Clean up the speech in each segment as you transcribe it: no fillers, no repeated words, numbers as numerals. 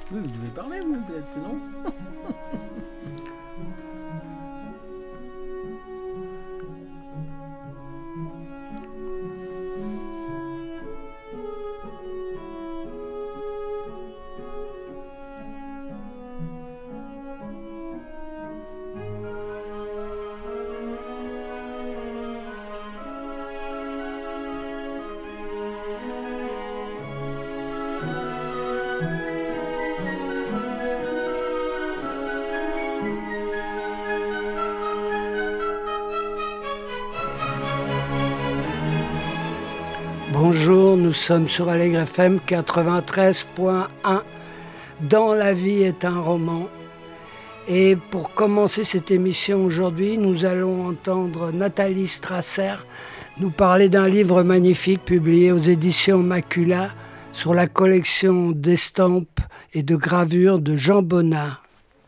Oui, vous devez parler, vous, peut-être, non? Bonjour, nous sommes sur Allegre FM 93.1. Dans la vie est un roman. Et pour commencer cette émission aujourd'hui, nous allons entendre Nathalie Strasser nous parler d'un livre magnifique publié aux éditions Macula sur la collection d'estampes et de gravures de Jean Bonnat.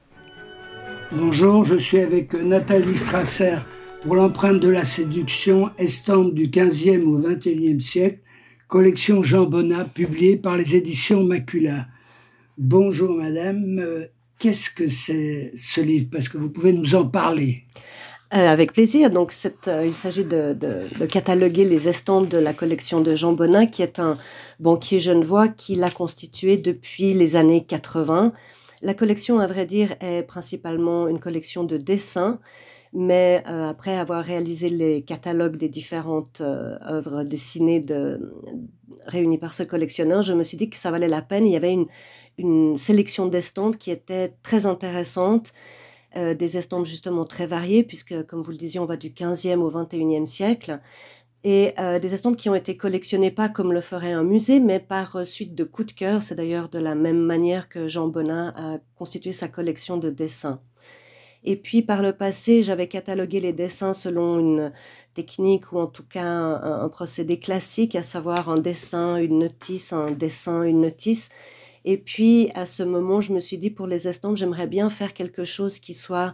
Bonjour, je suis avec Nathalie Strasser pour l'empreinte de la séduction, estampes du 15e au 21e siècle, collection Jean Bonnat, publiée par les éditions Macula. Bonjour madame, qu'est-ce que c'est ce livre? Parce que vous pouvez nous en parler. Avec plaisir. Donc, il s'agit de cataloguer les estampes de la collection de Jean Bonnat, qui est un banquier genevois qui l'a constituée depuis les années 80. La collection, à vrai dire, est principalement une collection de dessins, mais après avoir réalisé les catalogues des différentes œuvres dessinées réunies par ce collectionneur, je me suis dit que ça valait la peine. Il y avait une sélection d'estampes qui était très intéressante, des estampes justement très variées, puisque, comme vous le disiez, on va du 15e au 21e siècle, et des estampes qui ont été collectionnées pas comme le ferait un musée, mais par suite de coups de cœur. C'est d'ailleurs de la même manière que Jean Bonnat a constitué sa collection de dessins. Et puis, par le passé, j'avais catalogué les dessins selon une technique, ou en tout cas un procédé classique, à savoir un dessin, une notice, un dessin, une notice. Et puis, à ce moment, je me suis dit, pour les estampes, j'aimerais bien faire quelque chose qui soit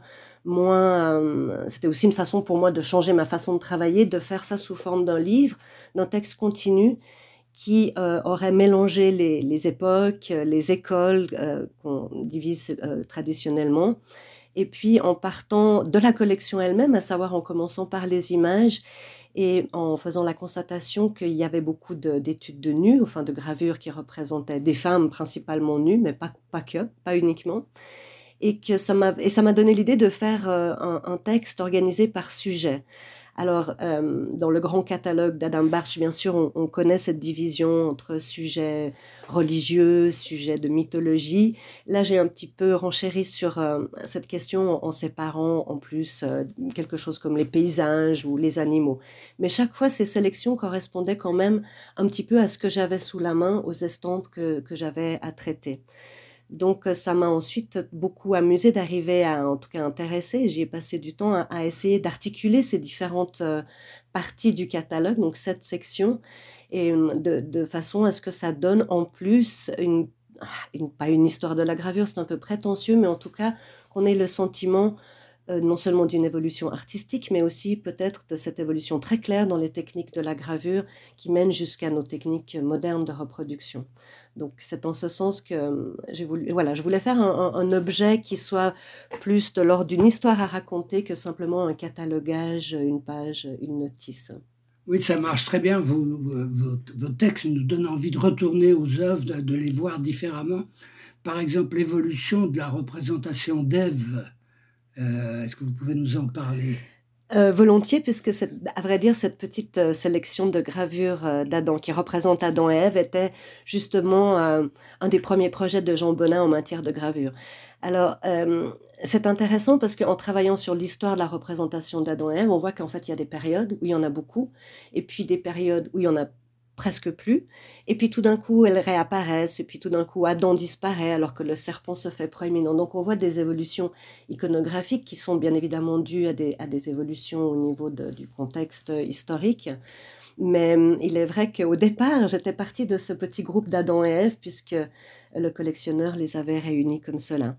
moins... c'était aussi une façon pour moi de changer ma façon de travailler, de faire ça sous forme d'un livre, d'un texte continu, qui aurait mélangé les époques, les écoles qu'on divise traditionnellement. Et puis, en partant de la collection elle-même, à savoir en commençant par les images, et en faisant la constatation qu'il y avait beaucoup d'études de nus, enfin de gravures qui représentaient des femmes principalement nues, mais pas uniquement, et ça m'a donné l'idée de faire un texte organisé par sujet. Alors, dans le grand catalogue d'Adam Bartsch, bien sûr, on connaît cette division entre sujets religieux, sujets de mythologie. Là, j'ai un petit peu renchéri sur cette question en séparant en plus quelque chose comme les paysages ou les animaux. Mais chaque fois, ces sélections correspondaient quand même un petit peu à ce que j'avais sous la main, aux estampes que j'avais à traiter. Donc, ça m'a ensuite beaucoup amusée d'arriver à, en tout cas, intéresser. J'y ai passé du temps à essayer d'articuler ces différentes parties du catalogue, donc cette section, et de façon à ce que ça donne en plus pas une histoire de la gravure, c'est un peu prétentieux, mais en tout cas, qu'on ait le sentiment non seulement d'une évolution artistique, mais aussi peut-être de cette évolution très claire dans les techniques de la gravure qui mènent jusqu'à nos techniques modernes de reproduction. Donc, c'est en ce sens que je voulais faire un objet qui soit plus de l'ordre d'une histoire à raconter que simplement un catalogage, une page, une notice. Oui, ça marche très bien. Vos textes nous donnent envie de retourner aux œuvres, de les voir différemment. Par exemple, l'évolution de la représentation d'Ève. Est-ce que vous pouvez nous en parler? Volontiers, puisque à vrai dire, cette petite sélection de gravures d'Adam, qui représente Adam et Ève, était justement un des premiers projets de Jean Bonnat en matière de gravure. Alors, c'est intéressant parce qu'en travaillant sur l'histoire de la représentation d'Adam et Ève, on voit qu'en fait, il y a des périodes où il y en a beaucoup, et puis des périodes où il y en a presque plus, et puis tout d'un coup, elles réapparaissent, et puis tout d'un coup, Adam disparaît alors que le serpent se fait proéminent. Donc, on voit des évolutions iconographiques qui sont bien évidemment dues à des évolutions au niveau du contexte historique. Mais il est vrai qu'au départ, j'étais partie de ce petit groupe d'Adam et Ève, puisque le collectionneur les avait réunis comme cela.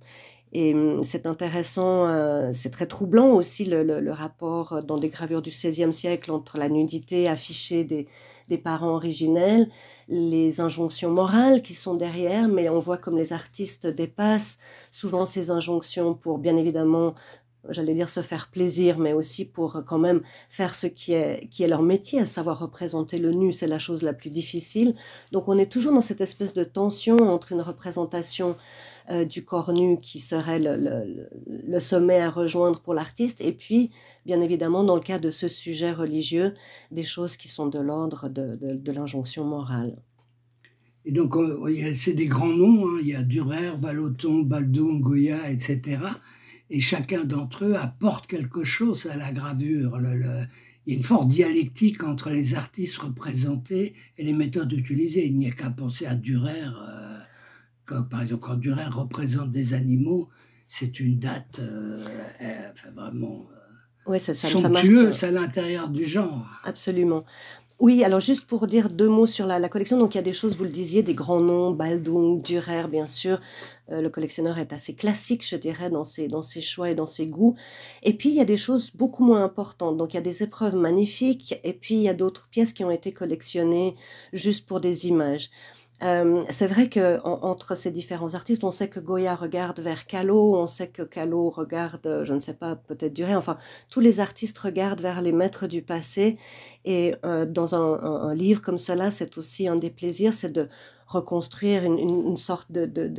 Et c'est intéressant, c'est très troublant aussi le rapport dans des gravures du XVIe siècle entre la nudité affichée des parents originels, les injonctions morales qui sont derrière, mais on voit comme les artistes dépassent souvent ces injonctions pour bien évidemment, j'allais dire se faire plaisir, mais aussi pour quand même faire ce qui est leur métier, à savoir représenter le nu, c'est la chose la plus difficile. Donc on est toujours dans cette espèce de tension entre une représentation du corps nu qui serait le sommet à rejoindre pour l'artiste, et puis bien évidemment dans le cas de ce sujet religieux, des choses qui sont de l'ordre de l'injonction morale. Et donc, c'est des grands noms, hein. Il y a Dürer, Vallotton, Baldung, Goya, etc. Et chacun d'entre eux apporte quelque chose à la gravure. Il y a une forte dialectique entre les artistes représentés et les méthodes utilisées. Il n'y a qu'à penser à Dürer. Par exemple, quand Dürer représente des animaux, c'est une date vraiment Ouais, ça somptueuse marque. à l'intérieur du genre. Absolument. Oui, alors juste pour dire 2 mots sur la collection, donc il y a des choses, vous le disiez, des grands noms, Baldung, Dürer, bien sûr. Le collectionneur est assez classique, je dirais, dans ses choix et dans ses goûts. Et puis, il y a des choses beaucoup moins importantes. Donc, il y a des épreuves magnifiques, et puis il y a d'autres pièces qui ont été collectionnées juste pour des images. C'est vrai qu'entre ces différents artistes, on sait que Goya regarde vers Callot, on sait que Callot regarde, je ne sais pas, peut-être Duret, enfin, tous les artistes regardent vers les maîtres du passé. Et dans un livre comme cela, c'est aussi un des plaisirs, c'est de reconstruire une sorte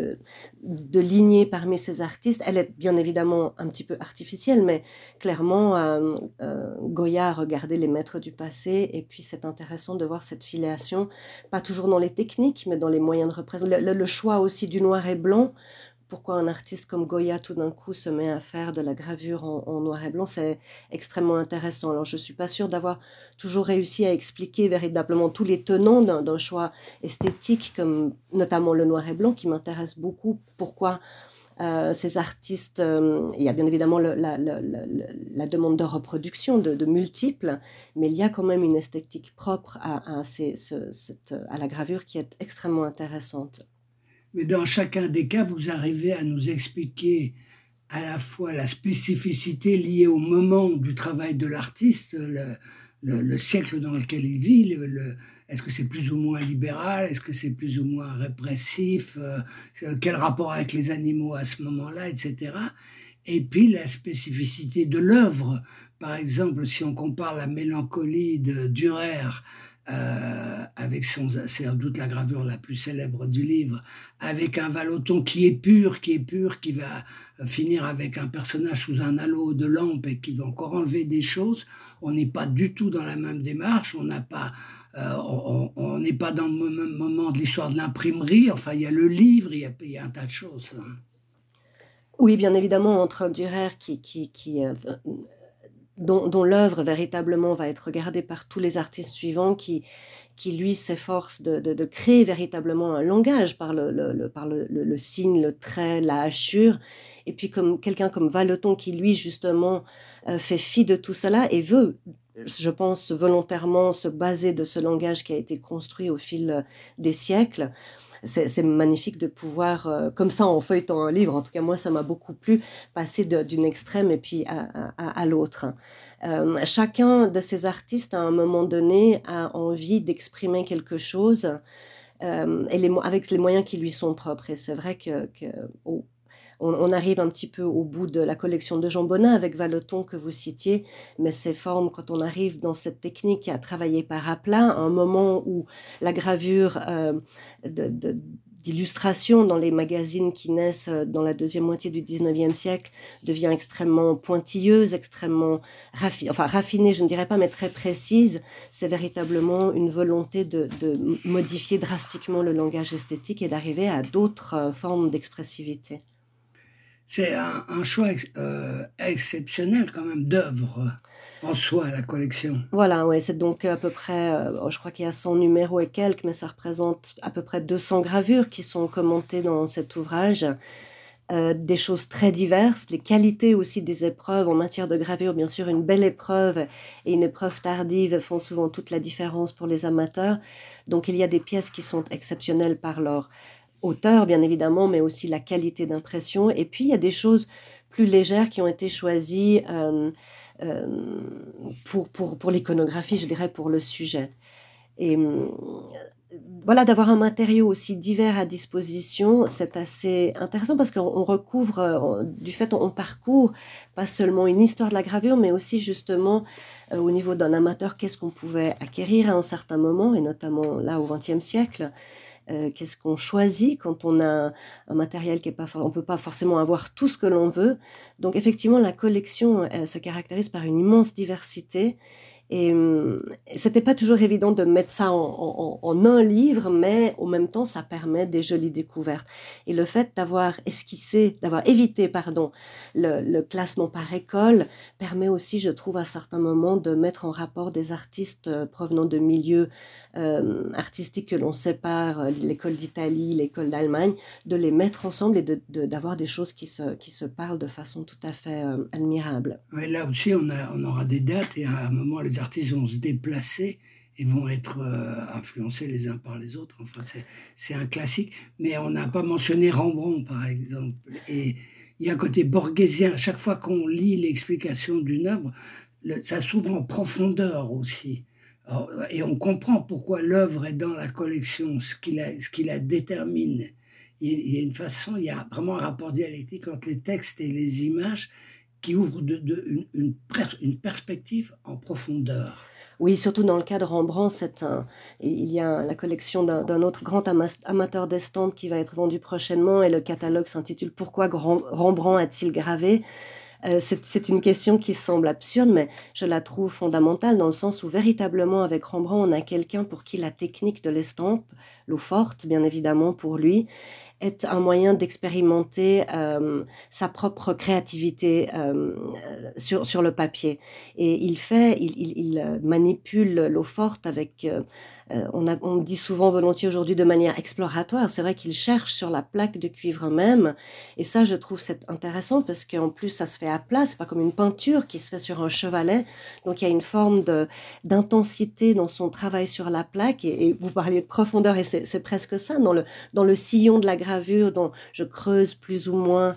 de lignée parmi ces artistes. Elle est bien évidemment un petit peu artificielle, mais clairement, Goya a regardé les maîtres du passé, et puis c'est intéressant de voir cette filiation, pas toujours dans les techniques, mais dans les moyens de représentation. Le choix aussi du noir et blanc. Pourquoi un artiste comme Goya tout d'un coup se met à faire de la gravure en noir et blanc, c'est extrêmement intéressant. Alors je ne suis pas sûre d'avoir toujours réussi à expliquer véritablement tous les tenants d'un choix esthétique, comme notamment le noir et blanc, qui m'intéresse beaucoup. Pourquoi ces artistes, il y a bien évidemment la demande de reproduction de multiples, mais il y a quand même une esthétique propre à la gravure qui est extrêmement intéressante. Mais dans chacun des cas, vous arrivez à nous expliquer à la fois la spécificité liée au moment du travail de l'artiste, le siècle dans lequel il vit, est-ce que c'est plus ou moins libéral, est-ce que c'est plus ou moins répressif, quel rapport avec les animaux à ce moment-là, etc. Et puis la spécificité de l'œuvre. Par exemple, si on compare la mélancolie de Dürer avec c'est sans doute la gravure la plus célèbre du livre, avec un Vallotton qui est pur, qui va finir avec un personnage sous un halo de lampe et qui va encore enlever des choses. On n'est pas du tout dans la même démarche, on n'est pas dans le même moment de l'histoire de l'imprimerie. Enfin, il y a le livre, il y a un tas de choses. Oui, bien évidemment, entre Dürer dont l'œuvre véritablement va être regardée par tous les artistes suivants, qui lui s'efforce de créer véritablement un langage par le signe, le trait, la hachure, et puis comme quelqu'un comme Vallotton qui lui justement fait fi de tout cela et veut, je pense volontairement, se baser de ce langage qui a été construit au fil des siècles. C'est magnifique de pouvoir, comme ça en feuilletant un livre, en tout cas moi ça m'a beaucoup plu, passer d'une extrême et puis à l'autre. Chacun de ces artistes à un moment donné a envie d'exprimer quelque chose avec les moyens qui lui sont propres. Et c'est vrai on arrive un petit peu au bout de la collection de Jean Bonin avec Vallotton que vous citiez, mais ces formes, quand on arrive dans cette technique à travailler par aplat, un moment où la gravure d'illustration dans les magazines qui naissent dans la deuxième moitié du 19e siècle devient extrêmement pointilleuse, extrêmement raffinée, je ne dirais pas, mais très précise. C'est véritablement une volonté de modifier drastiquement le langage esthétique et d'arriver à d'autres formes d'expressivité. C'est un choix exceptionnel quand même d'œuvres en soi, la collection. Voilà, ouais, c'est donc à peu près, je crois qu'il y a 100 numéros et quelques, mais ça représente à peu près 200 gravures qui sont commentées dans cet ouvrage. Des choses très diverses, les qualités aussi des épreuves en matière de gravure. Bien sûr, une belle épreuve et une épreuve tardive font souvent toute la différence pour les amateurs. Donc il y a des pièces qui sont exceptionnelles par leur hauteur, bien évidemment, mais aussi la qualité d'impression. Et puis, il y a des choses plus légères qui ont été choisies pour l'iconographie, je dirais, pour le sujet. Et voilà, d'avoir un matériau aussi divers à disposition, c'est assez intéressant parce qu'on recouvre, du fait, on parcourt pas seulement une histoire de la gravure, mais aussi justement au niveau d'un amateur, qu'est-ce qu'on pouvait acquérir à un certain moment, et notamment là au XXe siècle. Qu'est-ce qu'on choisit quand on a un matériel qui est pas on peut pas forcément avoir tout ce que l'on veut. Donc effectivement, la collection se caractérise par une immense diversité. Et c'était pas toujours évident de mettre ça en un livre, mais en même temps, ça permet des jolies découvertes. Et le fait d'avoir évité, le classement par école, permet aussi, je trouve, à certains moments, de mettre en rapport des artistes provenant de milieux artistiques que l'on sépare, l'école d'Italie, l'école d'Allemagne, de les mettre ensemble et d'avoir des choses qui se parlent de façon tout à fait admirable. Ouais, là aussi, on aura des dates et à un moment, les artistes vont se déplacer et vont être influencés les uns par les autres. Enfin, c'est un classique. Mais on n'a pas mentionné Rembrandt, par exemple. Et il y a un côté borghésien. À chaque fois qu'on lit l'explication d'une œuvre, ça s'ouvre en profondeur aussi. Alors, et on comprend pourquoi l'œuvre est dans la collection, ce qui la détermine. Il y a une façon, il y a vraiment un rapport dialectique entre les textes et les images qui ouvre une perspective en profondeur. Oui, surtout dans le cas de Rembrandt, il y a la collection d'un autre grand amateur d'estampes qui va être vendu prochainement et le catalogue s'intitule « Pourquoi Rembrandt a-t-il gravé ?» C'est une question qui semble absurde, mais je la trouve fondamentale dans le sens où véritablement avec Rembrandt, on a quelqu'un pour qui la technique de l'estampe, l'eau forte bien évidemment pour lui, est un moyen d'expérimenter sa propre créativité sur le papier. Et il manipule l'eau forte avec, on dit souvent volontiers aujourd'hui de manière exploratoire. C'est vrai qu'il cherche sur la plaque de cuivre même. Et ça, je trouve c'est intéressant parce qu'en plus, ça se fait à plat. C'est pas comme une peinture qui se fait sur un chevalet. Donc, il y a une forme d'intensité dans son travail sur la plaque. Et vous parliez de profondeur et c'est presque ça dans le sillon de la gravure dont je creuse plus ou moins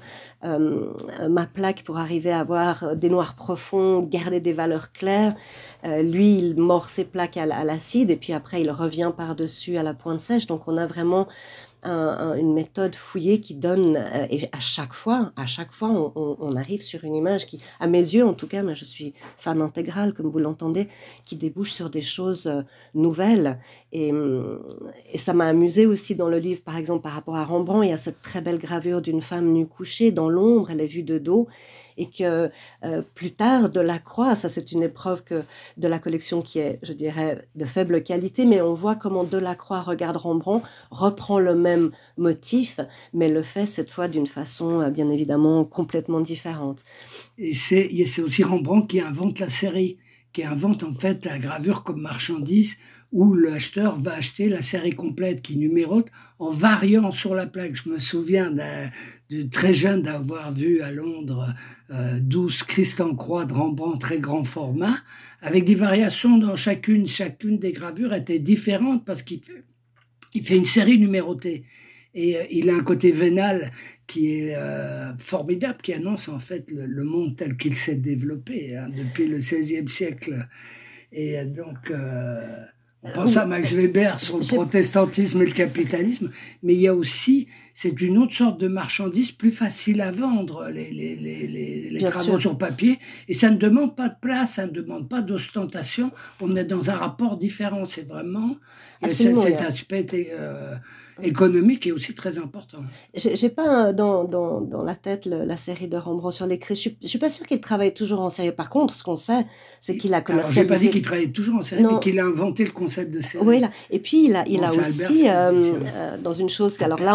ma plaque pour arriver à avoir des noirs profonds, garder des valeurs claires. Lui, il mord ses plaques à l'acide et puis après, il revient par-dessus à la pointe sèche. Donc, on a vraiment une méthode fouillée qui donne, et à chaque fois, on arrive sur une image qui, à mes yeux en tout cas, mais je suis fan intégrale, comme vous l'entendez, qui débouche sur des choses nouvelles. Et ça m'a amusée aussi dans le livre, par exemple, par rapport à Rembrandt, il y a cette très belle gravure d'une femme nue couchée dans l'ombre, elle est vue de dos. Et que plus tard, Delacroix, ça c'est une épreuve de la collection qui est, je dirais, de faible qualité, mais on voit comment Delacroix regarde Rembrandt, reprend le même motif, mais le fait cette fois d'une façon bien évidemment complètement différente. Et c'est aussi Rembrandt qui invente la série, qui invente en fait la gravure comme marchandise, où l'acheteur va acheter la série complète qui numérote en variant sur la plaque. Je me souviens de très jeune d'avoir vu à Londres 12 Christ en croix de Rembrandt, très grand format, avec des variations dans chacune des gravures était différente parce qu'il fait une série numérotée. Et il a un côté vénal qui est formidable, qui annonce en fait le monde tel qu'il s'est développé depuis le XVIe siècle. Et donc... on pense à Max Weber sur le protestantisme et le capitalisme, mais il y a aussi, c'est une autre sorte de marchandise plus facile à vendre, les travaux sur papier, et ça ne demande pas de place, ça ne demande pas d'ostentation, on est dans un rapport différent, c'est vraiment cet aspect économique est aussi très important. J'ai pas dans la tête la série de Rembrandt sur l'écrit. Je suis pas sûre qu'il travaille toujours en série. Par contre, ce qu'on sait, c'est qu'il a commercialisé. Alors, j'ai pas dit qu'il travaillait toujours en série, mais qu'il a inventé le concept de série. Oui, là. Et puis il a aussi dans une chose. Alors là, on voit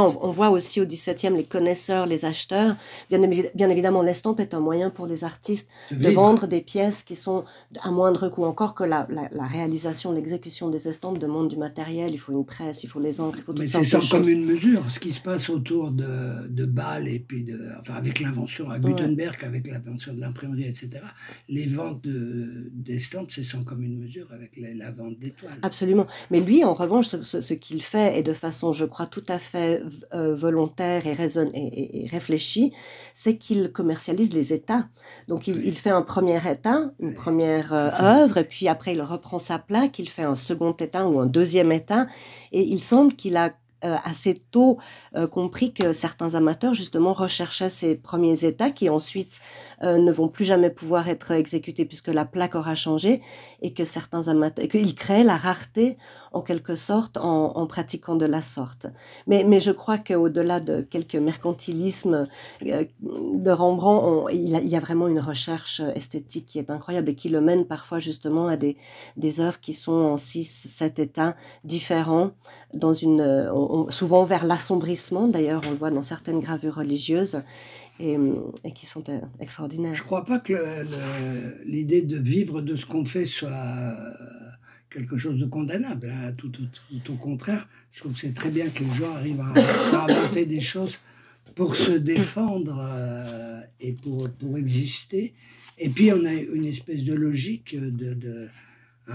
voit aussi au XVIIe les connaisseurs, les acheteurs. Bien évidemment, l'estampe est un moyen pour les artistes de vendre des pièces qui sont à moindre coût. Encore que la réalisation, l'exécution des estampes demande du matériel, il faut une presse, il faut les encres, il faut toutes sortes de choses. Mais c'est sans commune mesure ce qui se passe autour de Bâle et puis avec l'invention à Gutenberg, avec l'invention de l'imprimerie, etc. Les ventes d'estampes, c'est sans commune mesure avec la vente d'étoiles. Absolument. Mais lui, en revanche, ce qu'il fait, et de façon, je crois, tout à fait volontaire et réfléchie, c'est qu'il commercialise les états. Donc, il fait un premier état, une première œuvre, et puis après, il reprend sa plaque, il fait un second état ou un deuxième état, et il semble qu'il a assez tôt compris que certains amateurs justement recherchaient ces premiers états qui ensuite ne vont plus jamais pouvoir être exécutés puisque la plaque aura changé, et que certains amateurs, qu'il crée la rareté en quelque sorte en pratiquant de la sorte. Mais je crois qu'au-delà de quelques mercantilismes de Rembrandt, il y a vraiment une recherche esthétique qui est incroyable et qui le mène parfois justement à des œuvres qui sont en 6-7 états différents, dans souvent vers l'assombrissement, d'ailleurs on le voit dans certaines gravures religieuses, et qui sont extraordinaires. Je ne crois pas que l'idée de vivre de ce qu'on fait soit quelque chose de condamnable, hein. Tout au contraire, je trouve que c'est très bien que les gens arrivent à inventer des choses pour se défendre et pour exister. Et puis on a une espèce de logique on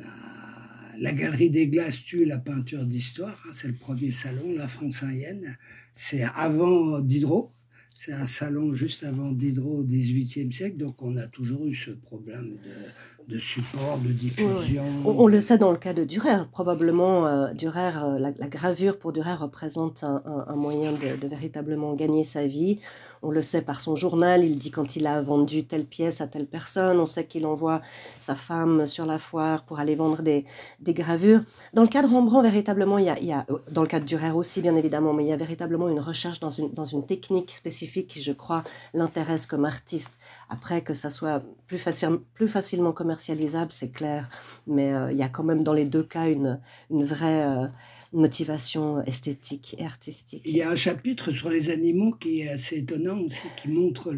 a la Galerie des Glaces tue la peinture d'histoire, hein, c'est le premier salon, la Fonsinienne, c'est avant Diderot. C'est un salon juste avant Diderot au XVIIIe siècle, donc on a toujours eu ce problème de support, de diffusion. Oui. On le sait dans le cas de Dürer. Probablement, Dürer, la gravure pour Dürer représente un moyen de véritablement gagner sa vie. On le sait par son journal, il dit quand il a vendu telle pièce à telle personne. On sait qu'il envoie sa femme sur la foire pour aller vendre des gravures. Dans le cas de Rembrandt, véritablement, il y a dans le cas de Dürer aussi, bien évidemment, mais il y a véritablement une recherche dans une technique spécifique qui, je crois, l'intéresse comme artiste. Après, que ça soit plus facilement commercialisable, c'est clair, mais il y a quand même dans les deux cas une vraie motivation esthétique et artistique. Il y a un chapitre sur les animaux qui est assez étonnant aussi, qui montre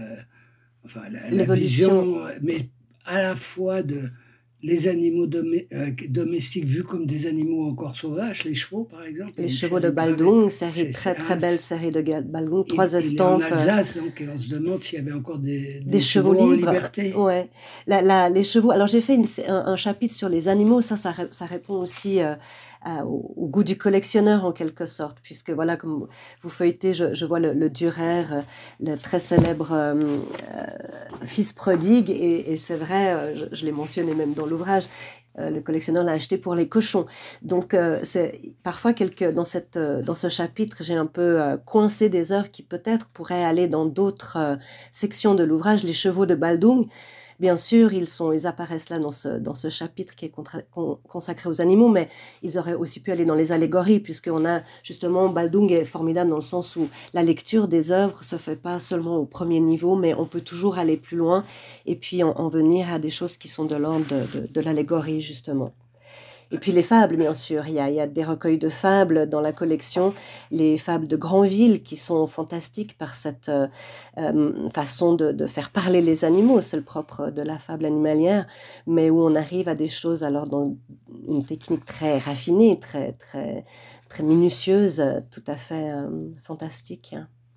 la vision, mais à la fois les animaux domestiques vus comme des animaux encore sauvages, les chevaux par exemple. Les chevaux de Baldung, très belle série de Baldung, 3 estampes. En Alsace, donc, on se demande s'il y avait encore des chevaux en libres. liberté. Ouais. Les chevaux. Alors j'ai fait un chapitre sur les animaux, ça répond aussi au goût du collectionneur en quelque sorte, puisque voilà, comme vous feuilletez, je vois le Dürer, le très célèbre fils prodigue, et c'est vrai, je l'ai mentionné même dans l'ouvrage, le collectionneur l'a acheté pour les cochons. Donc c'est parfois dans ce chapitre, j'ai un peu coincé des œuvres qui peut-être pourraient aller dans d'autres sections de l'ouvrage. Les chevaux de Baldung, bien sûr, ils apparaissent là dans ce chapitre qui est consacré aux animaux, mais ils auraient aussi pu aller dans les allégories, puisqu'on a justement, Baldung est formidable dans le sens où la lecture des œuvres se fait pas seulement au premier niveau, mais on peut toujours aller plus loin et puis en venir à des choses qui sont de l'ordre de l'allégorie, justement. Et puis les fables, bien sûr, il y a des recueils de fables dans la collection, les fables de Granville qui sont fantastiques par cette façon de faire parler les animaux, c'est le propre de la fable animalière, mais où on arrive à des choses alors dans une technique très raffinée, très, très, très minutieuse, tout à fait fantastique.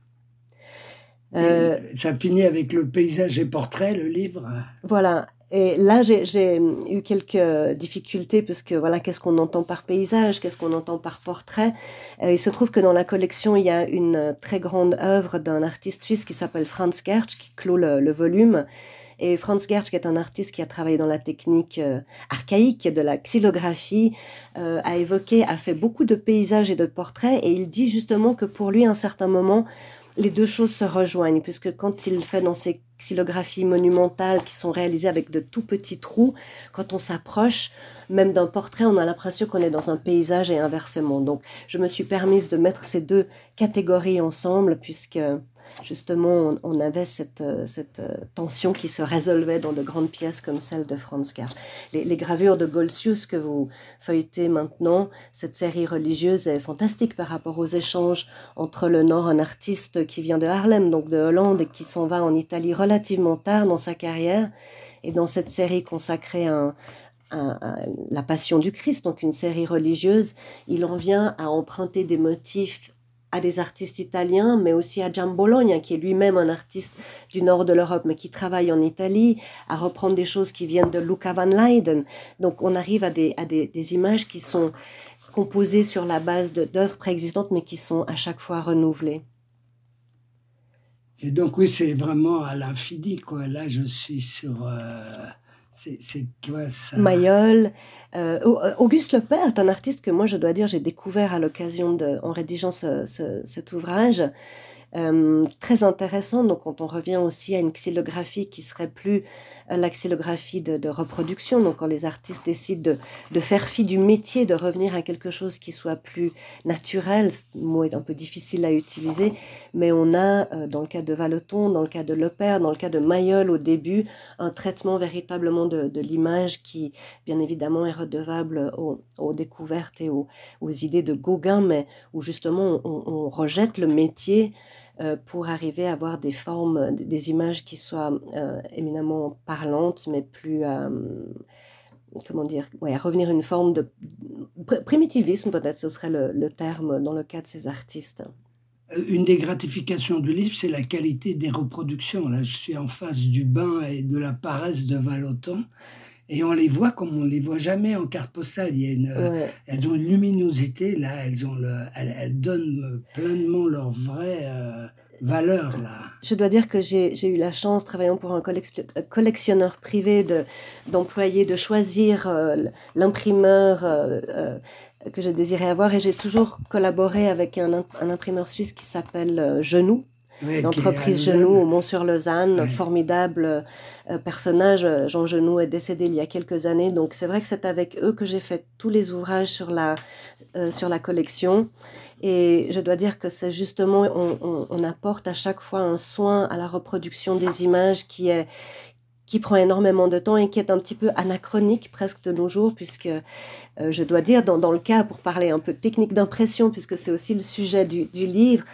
Ça finit avec le paysage et portrait, le livre. Voilà. Et là, j'ai eu quelques difficultés parce que voilà, qu'est-ce qu'on entend par paysage, qu'est-ce qu'on entend par portrait. Il se trouve que dans la collection, il y a une très grande œuvre d'un artiste suisse qui s'appelle Franz Gertsch, qui clôt le volume. Et Franz Gertsch, qui est un artiste qui a travaillé dans la technique archaïque de la xylographie, a fait beaucoup de paysages et de portraits. Et il dit justement que pour lui, à un certain moment, les deux choses se rejoignent, puisque quand il fait dans ces xylographies monumentales qui sont réalisées avec de tout petits trous, quand on s'approche même d'un portrait, on a l'impression qu'on est dans un paysage et inversement. Donc, je me suis permise de mettre ces deux catégories ensemble, puisque justement, on avait cette tension qui se résolvait dans de grandes pièces comme celle de Franz Kerr. Les gravures de Goltzius que vous feuilletez maintenant, cette série religieuse est fantastique par rapport aux échanges entre le Nord, un artiste qui vient de Haarlem, donc de Hollande, et qui s'en va en Italie relativement tard dans sa carrière. Et dans cette série consacrée à la Passion du Christ, donc une série religieuse, il en vient à emprunter des motifs à des artistes italiens, mais aussi à Gian Bologna, qui est lui-même un artiste du nord de l'Europe, mais qui travaille en Italie, à reprendre des choses qui viennent de Luca van Leyden. Donc on arrive à des images qui sont composées sur la base d'œuvres préexistantes, mais qui sont à chaque fois renouvelées. Et donc oui, c'est vraiment à l'infini, quoi. Là, je suis sur... c'est quoi ça? Mayol. Auguste Lepère est un artiste que moi, je dois dire, j'ai découvert à l'occasion en rédigeant cet ouvrage. Très intéressant. Donc, quand on revient aussi à une xylographie qui serait plus la xylographie de reproduction, donc quand les artistes décident de faire fi du métier, de revenir à quelque chose qui soit plus naturel, ce mot est un peu difficile à utiliser, mais on a, dans le cas de Vallotton, dans le cas de Lepère, dans le cas de Mayol au début, un traitement véritablement de l'image qui, bien évidemment, est redevable aux découvertes et aux idées de Gauguin, mais où justement on rejette le métier pour arriver à avoir des formes, des images qui soient éminemment parlantes, mais plus, comment dire, ouais, revenir à une forme de primitivisme, peut-être ce serait le terme dans le cas de ces artistes. Une des gratifications du livre, c'est la qualité des reproductions. Là, je suis en face du bain et de la paresse de Vallotton. Et on les voit comme on ne les voit jamais en carte postale. Elles ont une luminosité, là, elles donnent pleinement leur vraie valeur. Là. Je dois dire que j'ai eu la chance, travaillant pour un collectionneur privé, d'employer, de choisir l'imprimeur que je désirais avoir. Et j'ai toujours collaboré avec un imprimeur suisse qui s'appelle Genoux. Oui, l'entreprise Genoux au Mont-sur-Lausanne, oui. Formidable personnage. Jean Genoux est décédé il y a quelques années, donc c'est vrai que c'est avec eux que j'ai fait tous les ouvrages sur la collection. Et je dois dire que c'est justement, on apporte à chaque fois un soin à la reproduction des images qui prend énormément de temps et qui est un petit peu anachronique presque de nos jours, puisque je dois dire, dans le cas, pour parler un peu de technique d'impression, puisque c'est aussi le sujet du livre,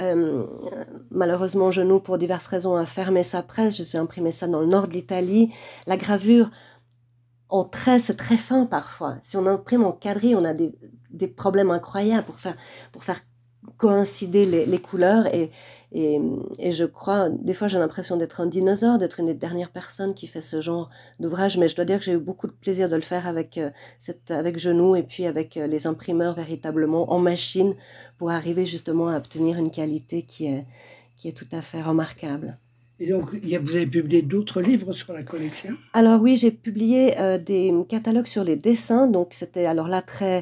malheureusement, Genoux, pour diverses raisons, a fermé sa presse. J'ai imprimé ça dans le nord de l'Italie. La gravure en trait, c'est très fin parfois. Si on imprime en quadrille, on a des problèmes incroyables pour faire coïncider les couleurs. Et je crois, des fois, j'ai l'impression d'être un dinosaure, d'être une des dernières personnes qui fait ce genre d'ouvrage. Mais je dois dire que j'ai eu beaucoup de plaisir de le faire avec Genoux et puis avec les imprimeurs véritablement en machine pour arriver justement à obtenir une qualité qui est tout à fait remarquable. Et donc, vous avez publié d'autres livres sur la collection? Alors oui, j'ai publié des catalogues sur les dessins. Donc c'était alors là très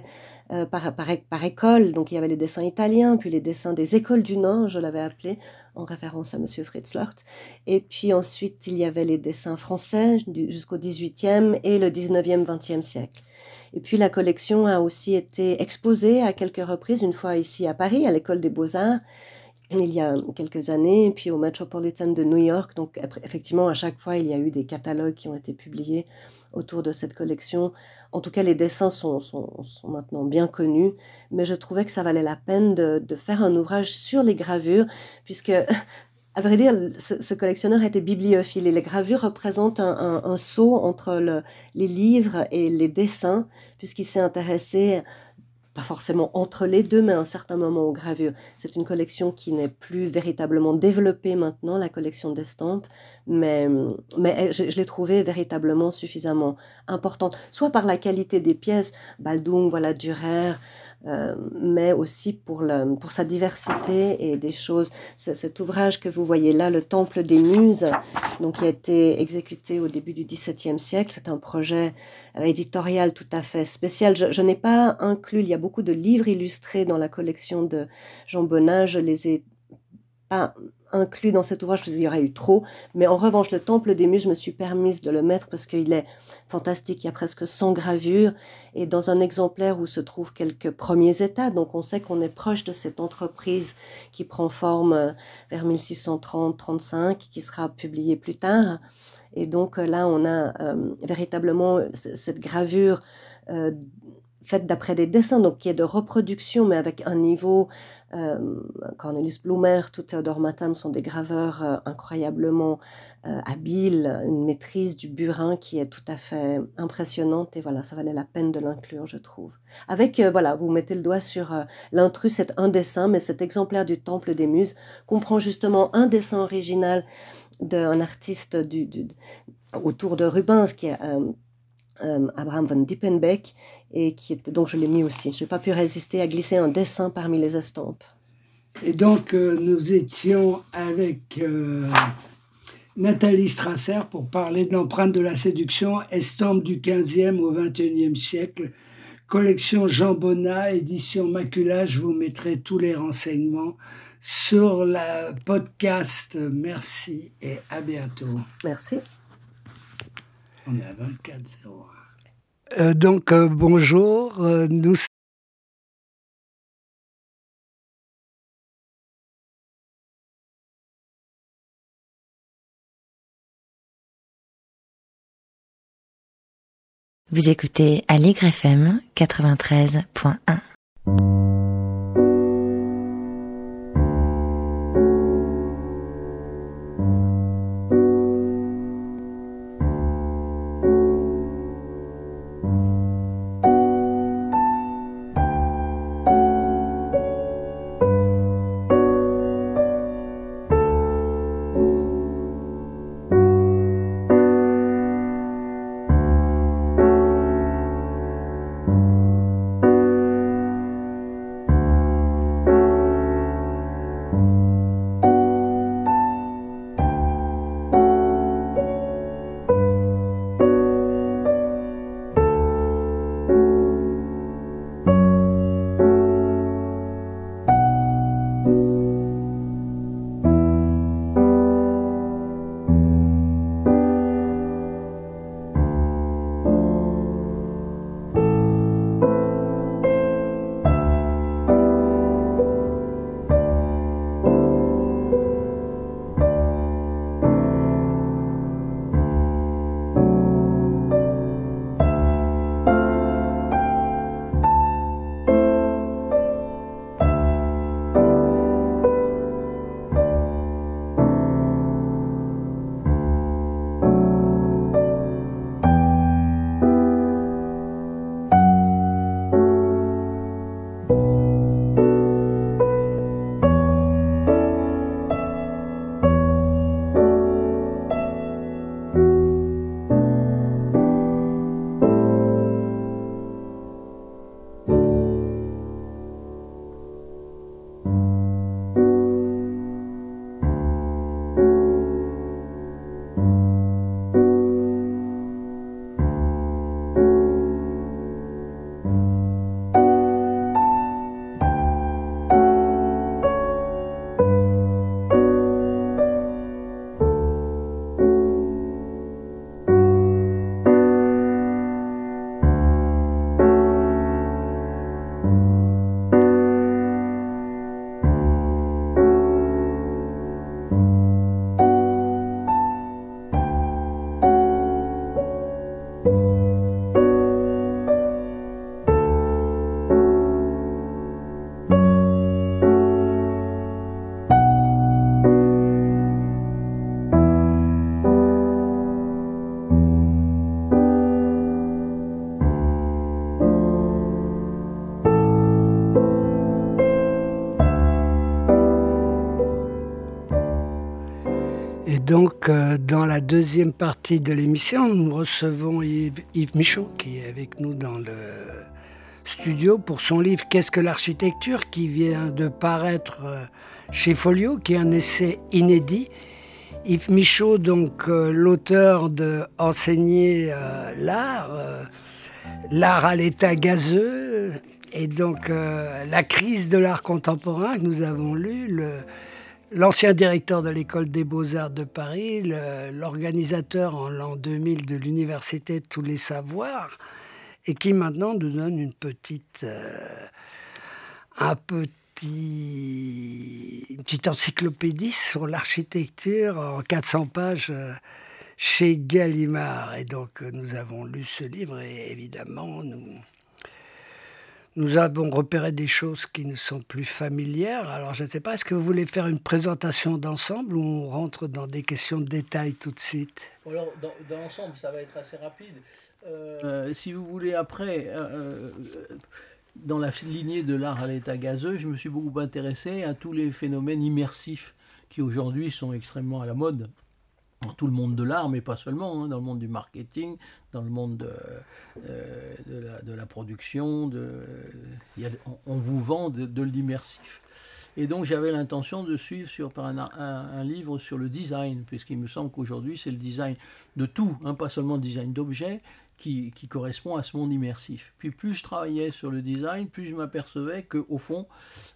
par école. Donc il y avait les dessins italiens, puis les dessins des écoles du Nord, je l'avais appelé, en référence à Monsieur Fritz Lört. Et puis ensuite, il y avait les dessins français jusqu'au 18e et le 19e, 20e siècle. Et puis la collection a aussi été exposée à quelques reprises, une fois ici à Paris, à l'École des Beaux-Arts, il y a quelques années, puis au Metropolitan de New York. Donc effectivement, à chaque fois, il y a eu des catalogues qui ont été publiés autour de cette collection. En tout cas, les dessins sont maintenant bien connus, mais je trouvais que ça valait la peine de faire un ouvrage sur les gravures, puisque, à vrai dire, ce collectionneur était bibliophile et les gravures représentent un saut entre les livres et les dessins, puisqu'il s'est intéressé pas forcément entre les deux, mais à un certain moment aux gravures. C'est une collection qui n'est plus véritablement développée maintenant, la collection d'estampes, mais je l'ai trouvée véritablement suffisamment importante, soit par la qualité des pièces, Baldung, voilà, Dürer, mais aussi pour sa diversité et des choses. Cet ouvrage que vous voyez là, Le Temple des Muses, donc, qui a été exécuté au début du XVIIe siècle, c'est un projet éditorial tout à fait spécial. Je n'ai pas inclus, il y a beaucoup de livres illustrés dans la collection de Jean Bonnat, je les ai pas inclus dans cet ouvrage parce qu'il y aurait eu trop, mais en revanche le Temple des Muses, je me suis permise de le mettre parce qu'il est fantastique, il y a presque 100 gravures et dans un exemplaire où se trouvent quelques premiers états, donc on sait qu'on est proche de cette entreprise qui prend forme vers 1630-35, qui sera publiée plus tard. Et donc là on a véritablement cette gravure faite d'après des dessins, donc qui est de reproduction, mais avec un niveau. Cornelis Blumer, tout Théodore Matham sont des graveurs incroyablement habiles, une maîtrise du burin qui est tout à fait impressionnante. Et voilà, ça valait la peine de l'inclure, je trouve. Avec, voilà, vous mettez le doigt sur l'intrus, c'est un dessin, mais cet exemplaire du Temple des Muses comprend justement un dessin original d'un artiste autour de Rubens, qui est Abraham van Diepenbeck, et donc je l'ai mis aussi. Je n'ai pas pu résister à glisser un dessin parmi les estampes. Et donc nous étions avec Nathalie Strasser pour parler de l'empreinte de la séduction, estampe du 15e au 21e siècle, collection Jean Bonnat, édition Macula. Je vous mettrai tous les renseignements sur le podcast. Merci et à bientôt. Merci. On est à 24h01. Bonjour, nous Vous écoutez Allegre FM 93.1. Donc, dans la deuxième partie de l'émission, nous recevons Yves Michaud, qui est avec nous dans le studio pour son livre « Qu'est-ce que l'architecture ?», qui vient de paraître chez Folio, qui est un essai inédit. Yves Michaud, donc l'auteur de « Enseigner l'art », l'art à l'état gazeux, et donc la crise de l'art contemporain que nous avons lu, l'ancien directeur de l'École des Beaux-Arts de Paris, l'organisateur en l'an 2000 de l'Université de tous les savoirs, et qui maintenant nous donne une petite encyclopédie sur l'architecture en 400 pages chez Gallimard. Et donc nous avons lu ce livre et évidemment nous avons repéré des choses qui nous sont plus familières. Alors je ne sais pas, est-ce que vous voulez faire une présentation d'ensemble ou on rentre dans des questions de détail tout de suite? Alors dans l'ensemble, ça va être assez rapide. Si vous voulez, après, dans la lignée de l'art à l'état gazeux, je me suis beaucoup intéressé à tous les phénomènes immersifs qui aujourd'hui sont extrêmement à la mode. Dans tout le monde de l'art, mais pas seulement, hein, dans le monde du marketing, dans le monde de la production, on vous vend de l'immersif. Et donc j'avais l'intention de suivre par un livre sur le design, puisqu'il me semble qu'aujourd'hui c'est le design de tout, hein, pas seulement le design d'objets, qui correspond à ce monde immersif. Puis plus je travaillais sur le design, plus je m'apercevais qu'au fond,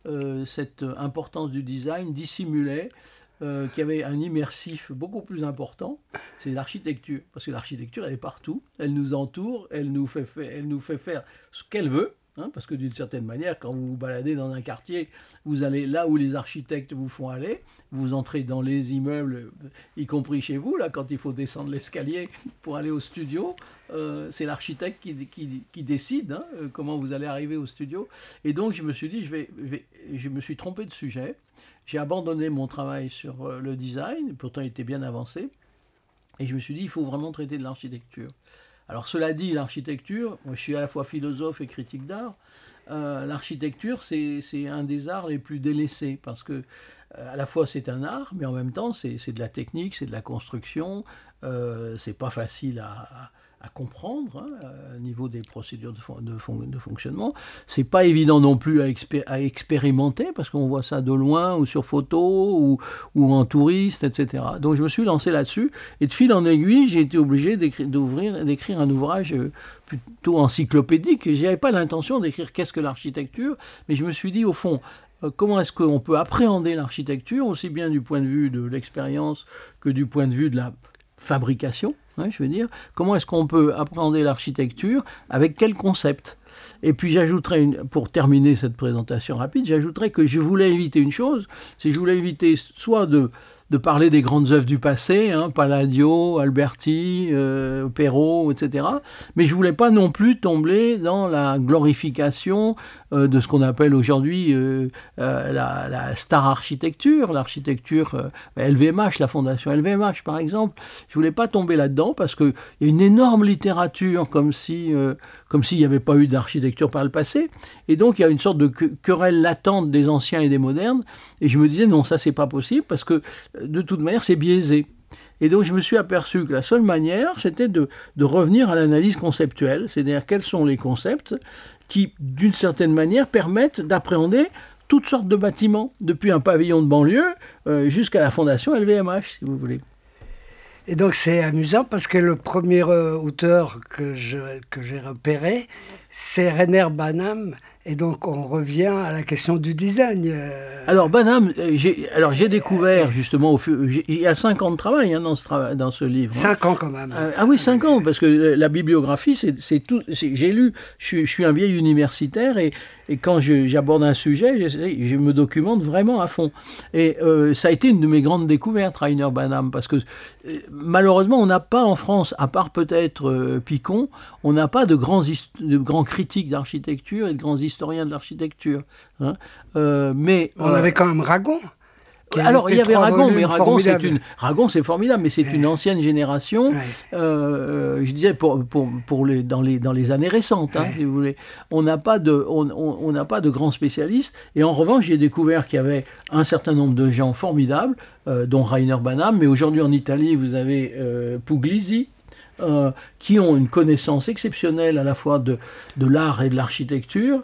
cette importance du design dissimulait qu'il y avait un immersif beaucoup plus important, c'est l'architecture. Parce que l'architecture, elle est partout, elle nous entoure, elle nous fait faire ce qu'elle veut, hein, parce que d'une certaine manière, quand vous vous baladez dans un quartier, vous allez là où les architectes vous font aller, vous entrez dans les immeubles, y compris chez vous, là, quand il faut descendre l'escalier pour aller au studio, c'est l'architecte qui décide hein, comment vous allez arriver au studio. Et donc, je me suis dit, je me suis trompé de sujet. J'ai abandonné mon travail sur le design, pourtant il était bien avancé, et je me suis dit, il faut vraiment traiter de l'architecture. Alors cela dit, l'architecture, moi je suis à la fois philosophe et critique d'art, l'architecture c'est un des arts les plus délaissés, parce que à la fois c'est un art, mais en même temps c'est de la technique, c'est de la construction, c'est pas facile à comprendre hein, au niveau des procédures de fonctionnement. C'est pas évident non plus à expérimenter parce qu'on voit ça de loin ou sur photo ou en touriste, etc. Donc je me suis lancé là-dessus et de fil en aiguille, j'ai été obligé d'écrire un ouvrage plutôt encyclopédique. Je n'avais pas l'intention d'écrire qu'est-ce que l'architecture, mais je me suis dit au fond, comment est-ce qu'on peut appréhender l'architecture aussi bien du point de vue de l'expérience que du point de vue de la fabrication, hein, je veux dire, comment est-ce qu'on peut appréhender l'architecture, avec quel concept? Et puis j'ajouterais, pour terminer cette présentation rapide, j'ajouterais que je voulais éviter une chose, c'est que je voulais éviter soit de parler des grandes œuvres du passé, hein, Palladio, Alberti, Perrault, etc. Mais je ne voulais pas non plus tomber dans la glorification de ce qu'on appelle aujourd'hui la star architecture, l'architecture LVMH, la fondation LVMH par exemple. Je ne voulais pas tomber là-dedans parce qu'il y a une énorme littérature comme s'il n'y avait pas eu d'architecture par le passé. Et donc il y a une sorte de querelle latente des anciens et des modernes. Et je me disais non, ça c'est pas possible parce que de toute manière c'est biaisé. Et donc je me suis aperçu que la seule manière c'était de revenir à l'analyse conceptuelle, c'est-à-dire quels sont les concepts qui d'une certaine manière permettent d'appréhender toutes sortes de bâtiments, depuis un pavillon de banlieue jusqu'à la fondation LVMH si vous voulez. Et donc c'est amusant parce que le premier auteur que j'ai repéré, c'est Reiner Banham. Et donc on revient à la question du design. Alors Banham, j'ai découvert justement, il y a 5 ans de travail hein, dans ce livre. 5 ans quand même. Ah oui, 5 ans, parce que la bibliographie, c'est tout. J'ai lu, je suis un vieil universitaire et quand j'aborde un sujet, je me documente vraiment à fond. Et ça a été une de mes grandes découvertes, Reiner Banham, parce que malheureusement, on n'a pas en France, à part peut-être Picon, on n'a pas de grands critiques d'architecture et de grands historien de l'architecture. Hein. Mais on avait quand même Ragon. Alors il y avait Ragon, mais Ragon c'est formidable, mais c'est une ancienne génération. Ouais. Je disais dans les années récentes, hein, si vous voulez. On n'a pas de grands spécialistes. Et en revanche, j'ai découvert qu'il y avait un certain nombre de gens formidables, dont Reiner Banham. Mais aujourd'hui en Italie, vous avez Puglisi. Qui ont une connaissance exceptionnelle à la fois de l'art et de l'architecture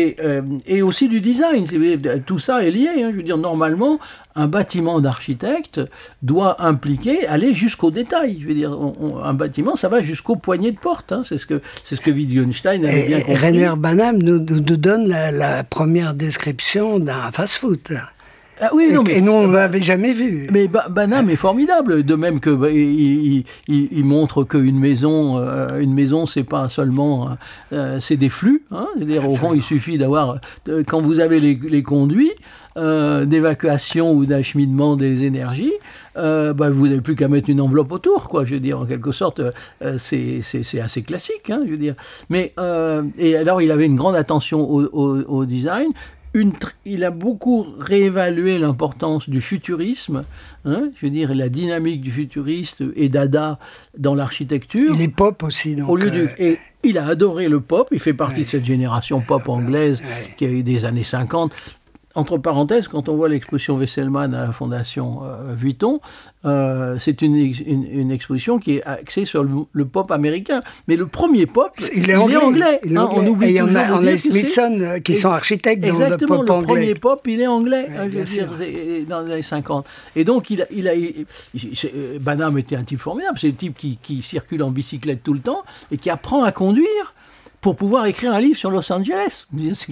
et aussi du design. Tout ça est lié. Hein. Je veux dire, normalement, un bâtiment d'architecte doit aller jusqu'au détail. Je veux dire, un bâtiment, ça va jusqu'aux poignées de porte. Hein. C'est ce que Wittgenstein avait bien compris. Reiner Banham nous donne la première description d'un fast-food. Ah oui, non, mais, et nous, on ne l'avait jamais vu. Mais Banham est formidable, de même que il montre qu'une maison, c'est pas seulement, c'est des flux. Hein, c'est-à-dire, au fond, il suffit d'avoir, quand vous avez les conduits d'évacuation ou d'acheminement des énergies, vous n'avez plus qu'à mettre une enveloppe autour, quoi. Je veux dire, en quelque sorte, c'est assez classique, hein, je veux dire. Mais et alors, il avait une grande attention au design. Il a beaucoup réévalué l'importance du futurisme, hein, je veux dire la dynamique du futuriste et Dada dans l'architecture. Il est pop aussi. Donc, et il a adoré le pop, il fait partie de cette génération pop anglaise qui a eu des années 50. Entre parenthèses, quand on voit l'exposition Wesselmann à la Fondation Vuitton, c'est une exposition qui est axée sur le pop américain. Mais le premier pop, il est anglais. On oublie toujours on a Smithson qui sont architectes dans le pop anglais. Exactement, le premier pop, il est anglais, je veux dire, dans les années 50. Et donc, Banham était un type formidable. C'est le type qui circule en bicyclette tout le temps et qui apprend à conduire pour pouvoir écrire un livre sur Los Angeles.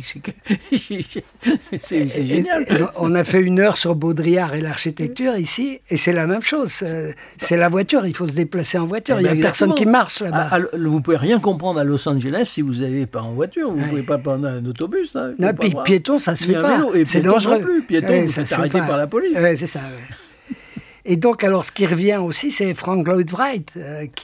C'est génial. On a fait 1 heure sur Baudrillard et l'architecture ici, et c'est la même chose. C'est la voiture, il faut se déplacer en voiture. Il n'y a personne qui marche là-bas. Vous ne pouvez rien comprendre à Los Angeles si vous n'allez pas en voiture. Vous ne pouvez pas prendre un autobus. Hein, non, puis piéton, ça ne se fait pas. C'est dangereux. Plus. Piéton, vous êtes arrêté par la police. Oui, c'est ça. Ouais. Et donc, alors, ce qui revient aussi, c'est Frank Lloyd Wright,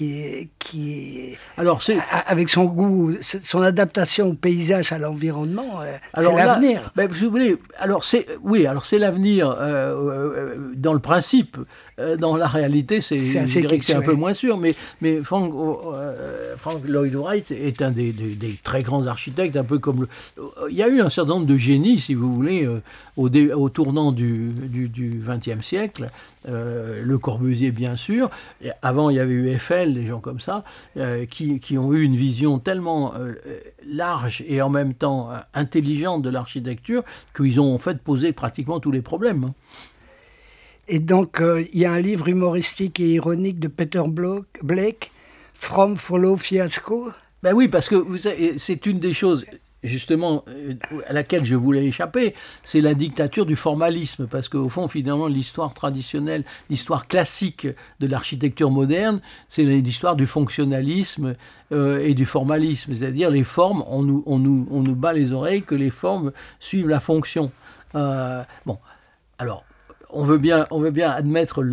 avec son goût, son adaptation au paysage, à l'environnement, c'est l'avenir. Vous voulez, c'est l'avenir dans le principe. Dans la réalité, je dirais que c'est un peu moins sûr, mais Frank Lloyd Wright est un des très grands architectes, un peu comme il y a eu un certain nombre de génies, si vous voulez, au tournant du XXe siècle. Le Corbusier, bien sûr. Et avant, il y avait eu Eiffel, des gens comme ça, qui ont eu une vision tellement large et en même temps intelligente de l'architecture qu'ils ont en fait posé pratiquement tous les problèmes. Et donc, il y a un livre humoristique et ironique de Peter Blake, From Follow Fiasco. Ben oui, parce que c'est une des choses, justement, à laquelle je voulais échapper, c'est la dictature du formalisme, parce qu'au fond, finalement, l'histoire traditionnelle, l'histoire classique de l'architecture moderne, c'est l'histoire du fonctionnalisme et du formalisme, c'est-à-dire les formes, on nous bat les oreilles que les formes suivent la fonction. Alors, on veut bien admettre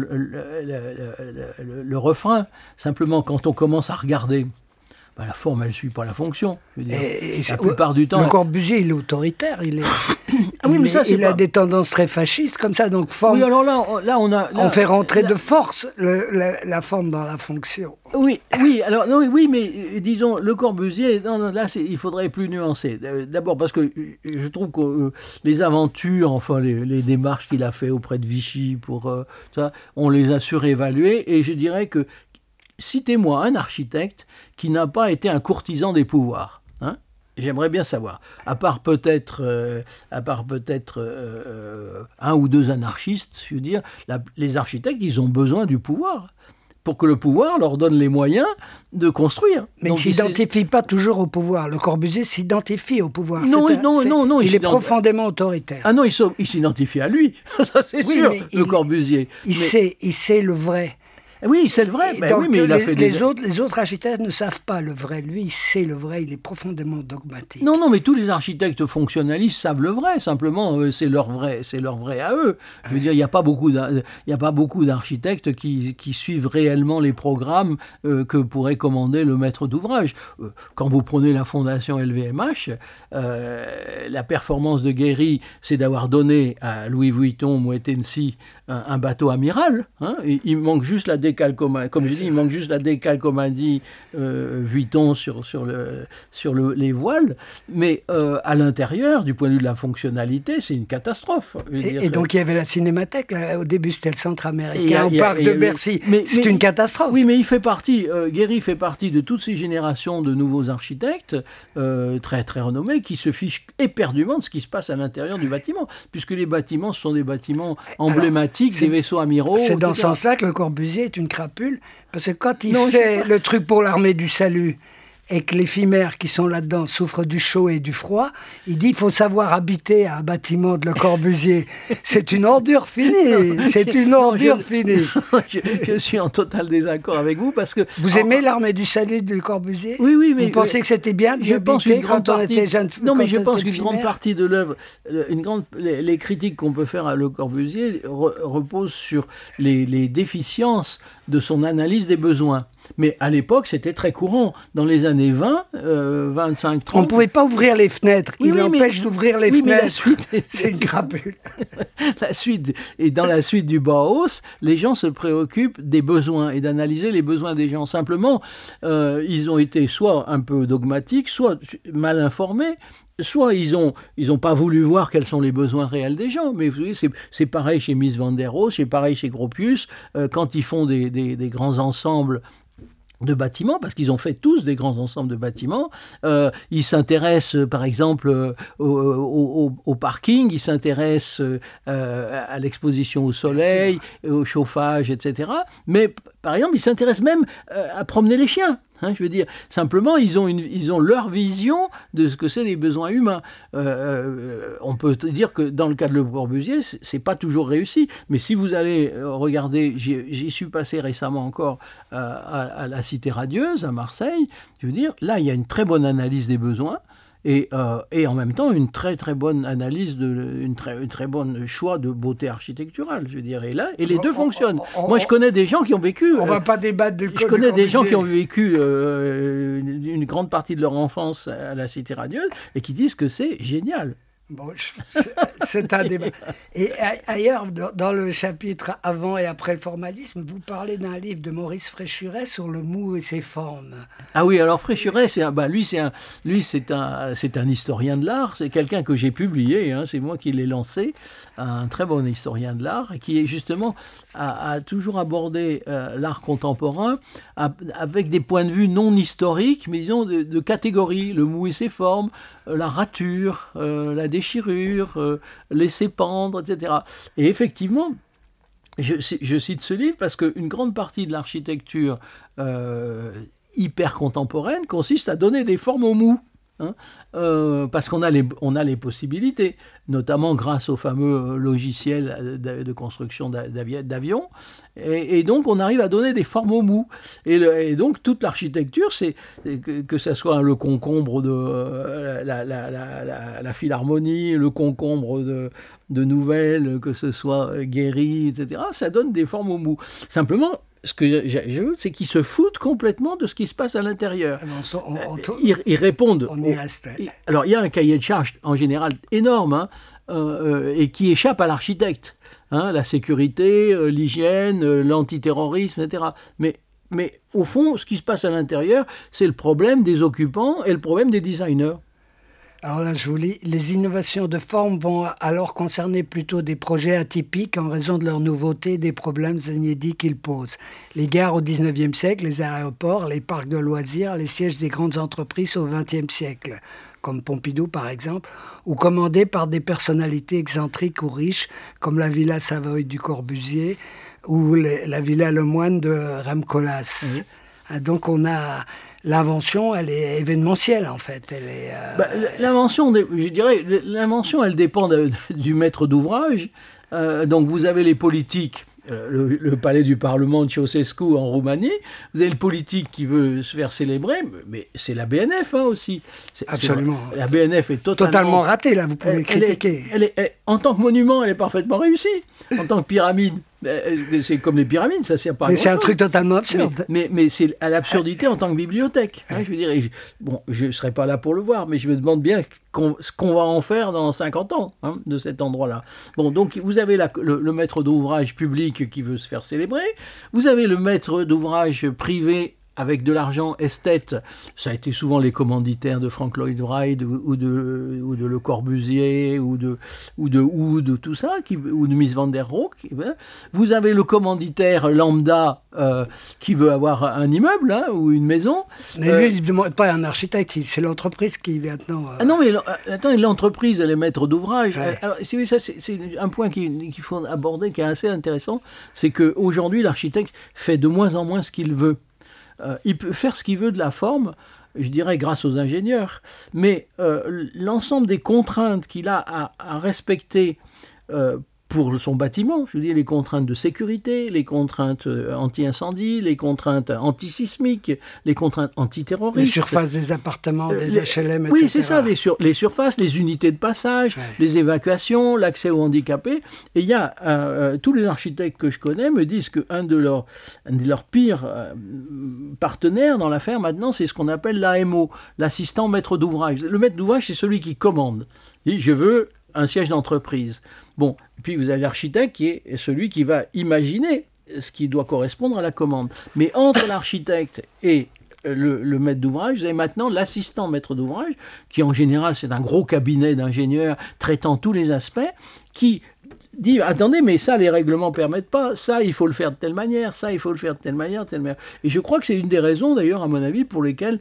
le refrain, simplement quand on commence à regarder, la forme, elle ne suit pas la fonction. Je veux dire, la plupart du temps... Le Corbusier, il est autoritaire, il a des tendances très fascistes, comme ça, donc forme... Oui, alors là on fait rentrer de force la forme dans la fonction. Oui, mais disons, le Corbusier, il faudrait plus nuancer. D'abord parce que je trouve que les aventures, enfin les démarches qu'il a fait auprès de Vichy, ça, on les a surévaluées, et je dirais que citez-moi un architecte qui n'a pas été un courtisan des pouvoirs. Hein ? J'aimerais bien savoir. À part peut-être un ou deux anarchistes, je veux dire, les architectes, ils ont besoin du pouvoir pour que le pouvoir leur donne les moyens de construire. Mais donc, il ne s'identifie pas toujours au pouvoir. Le Corbusier s'identifie au pouvoir. Non. Il est profondément autoritaire. Ah non, il s'identifie à lui. Ça, c'est sûr, le Corbusier. Il sait le vrai. Oui, c'est le vrai. Mais il a fait les autres architectes ne savent pas le vrai. Lui, il sait le vrai. Il est profondément dogmatique. Non, mais tous les architectes fonctionnalistes savent le vrai. Simplement, c'est leur vrai à eux. Je veux dire, il n'y a pas beaucoup d'architectes qui suivent réellement les programmes que pourrait commander le maître d'ouvrage. Quand vous prenez la fondation LVMH, la performance de Gehry, c'est d'avoir donné à Louis Vuitton, Moet Hennessy, un bateau amiral. Hein, et il manque juste la décalcomanie Vuitton sur les voiles, mais à l'intérieur, du point de vue de la fonctionnalité, c'est une catastrophe. Et donc il y avait la Cinémathèque, là, au début c'était le centre américain, au parc de Bercy, c'est une catastrophe. Oui, mais Gehry fait partie de toutes ces générations de nouveaux architectes très, très renommés qui se fichent éperdument de ce qui se passe à l'intérieur du bâtiment, puisque les bâtiments, ce sont des bâtiments emblématiques, des vaisseaux amiraux. C'est dans ce sens-là que le Corbusier est une crapule, parce que quand il fait le truc pour l'armée du salut, et que les Fimères qui sont là-dedans souffrent du chaud et du froid, il dit il faut savoir habiter un bâtiment de Le Corbusier. C'est une ordure finie, c'est une ordure finie. Je suis en total désaccord avec vous parce que... Vous aimez l'Armée du Salut du Corbusier ? Oui, mais... Vous pensez que c'était bien de habiter quand on était jeune? Non, mais je pense qu'une grande partie de l'œuvre, les critiques qu'on peut faire à Le Corbusier reposent sur les déficiences de son analyse des besoins. Mais à l'époque, c'était très courant. Dans les années 20, 25, 30... On ne pouvait pas ouvrir les fenêtres. Il empêche d'ouvrir les fenêtres. C'est une crapule. Dans la suite du Bauhaus, les gens se préoccupent des besoins et d'analyser les besoins des gens. Simplement, ils ont été soit un peu dogmatiques, soit mal informés, soit ils ont pas voulu voir quels sont les besoins réels des gens. Mais vous voyez, c'est pareil chez Mies van der Rohe, c'est pareil chez Gropius, quand ils font des grands ensembles de bâtiments, parce qu'ils ont fait tous des grands ensembles de bâtiments. Ils s'intéressent, par exemple, au parking, ils s'intéressent à l'exposition au soleil, au chauffage, etc. Mais, par exemple, ils s'intéressent même à promener les chiens. Je veux dire, simplement, ils ont leur vision de ce que c'est les besoins humains. On peut dire que dans le cas de Le Corbusier, c'est pas toujours réussi. Mais si vous allez regarder, j'y suis passé récemment encore à la Cité Radieuse, à Marseille. Je veux dire, là, il y a une très bonne analyse des besoins. Et en même temps une très très bonne analyse, une très bonne choix de beauté architecturale, je veux dire. Et les deux fonctionnent. Moi, je connais des gens qui ont vécu. On va pas débattre de. Je connais des gens qui ont vécu une grande partie de leur enfance à la Cité Radieuse et qui disent que c'est génial. Bon, c'est un débat. Et ailleurs, dans le chapitre avant et après le formalisme, vous parlez d'un livre de Maurice Fréchuret sur le mou et ses formes. Ah oui, alors Fréchuret, c'est un historien de l'art. C'est quelqu'un que j'ai publié. C'est moi qui l'ai lancé, un très bon historien de l'art, qui est justement a toujours abordé l'art contemporain avec des points de vue non historiques, mais disons de catégories. Le mou et ses formes, la rature, la déchirure, laisser pendre, etc. Et effectivement, je cite ce livre parce qu'une grande partie de l'architecture hyper contemporaine consiste à donner des formes au mou. Parce qu'on a les possibilités, notamment grâce au fameux logiciel de construction d'avions, et donc on arrive à donner des formes au mou. Et donc toute l'architecture, c'est que ce soit le concombre de la Philharmonie, le concombre de Nouvelles, que ce soit Guéry, etc., ça donne des formes au mou. Simplement, ce que j'ajoute, c'est qu'ils se foutent complètement de ce qui se passe à l'intérieur. Ils répondent. On y reste. Alors, il y a un cahier de charges, en général, énorme, et qui échappe à l'architecte. La sécurité, l'hygiène, l'antiterrorisme, etc. Mais au fond, ce qui se passe à l'intérieur, c'est le problème des occupants et le problème des designers. Alors là, je vous lis, les innovations de forme vont alors concerner plutôt des projets atypiques en raison de leur nouveauté et des problèmes inédits qu'ils posent. Les gares au XIXe siècle, les aéroports, les parcs de loisirs, les sièges des grandes entreprises au XXe siècle, comme Pompidou par exemple, ou commandés par des personnalités excentriques ou riches, comme la Villa Savoye du Corbusier ou la Villa Lemoine de Rem Koolhaas. Oui. Donc on a... L'invention, elle est événementielle, en fait. Elle est, l'invention, je dirais, elle dépend du maître d'ouvrage. Donc, vous avez les politiques, le palais du Parlement de Ceausescu en Roumanie. Vous avez le politique qui veut se faire célébrer, mais c'est la BNF aussi. Absolument. La BNF est totalement ratée, là, vous pouvez critiquer. En tant que monument, elle est parfaitement réussie. En tant que pyramide, c'est comme les pyramides, ça sert pas à grand-chose. Mais c'est un truc totalement absurde. Mais c'est à l'absurdité en tant que bibliothèque. Je veux dire, je ne serai pas là pour le voir, mais je me demande bien ce qu'on va en faire dans 50 ans de cet endroit-là. Bon, donc vous avez le maître d'ouvrage public qui veut se faire célébrer, vous avez le maître d'ouvrage privé avec de l'argent esthète, ça a été souvent les commanditaires de Frank Lloyd Wright ou de Le Corbusier ou de tout ça, ou de Mies van der Rohe. Vous avez le commanditaire lambda qui veut avoir un immeuble ou une maison. Mais lui, il ne demande pas un architecte, c'est l'entreprise qui maintenant... Ah non, mais attends, l'entreprise, elle est maître d'ouvrage. Ouais. Alors, c'est un point qu'il faut aborder qui est assez intéressant, c'est qu'aujourd'hui, l'architecte fait de moins en moins ce qu'il veut. Il peut faire ce qu'il veut de la forme, je dirais grâce aux ingénieurs, mais l'ensemble des contraintes qu'il a à respecter pour son bâtiment, je veux dire les contraintes de sécurité, les contraintes anti-incendie, les contraintes anti-sismiques, les contraintes antiterroristes. Les surfaces des appartements, des HLM, etc. Oui, c'est ça, les surfaces, les unités de passage, les évacuations, l'accès aux handicapés. Et il y a tous les architectes que je connais me disent qu'un de leurs pires partenaires dans l'affaire maintenant, c'est ce qu'on appelle l'AMO, l'assistant maître d'ouvrage. Le maître d'ouvrage, c'est celui qui commande. Il dit, je veux un siège d'entreprise. Bon, puis vous avez l'architecte qui est celui qui va imaginer ce qui doit correspondre à la commande. Mais entre l'architecte et le maître d'ouvrage, vous avez maintenant l'assistant maître d'ouvrage, qui en général c'est un gros cabinet d'ingénieurs traitant tous les aspects, qui dit, attendez, mais ça les règlements ne permettent pas, ça il faut le faire de telle manière, ça il faut le faire de telle manière, telle manière. Et je crois que c'est une des raisons d'ailleurs à mon avis pour lesquelles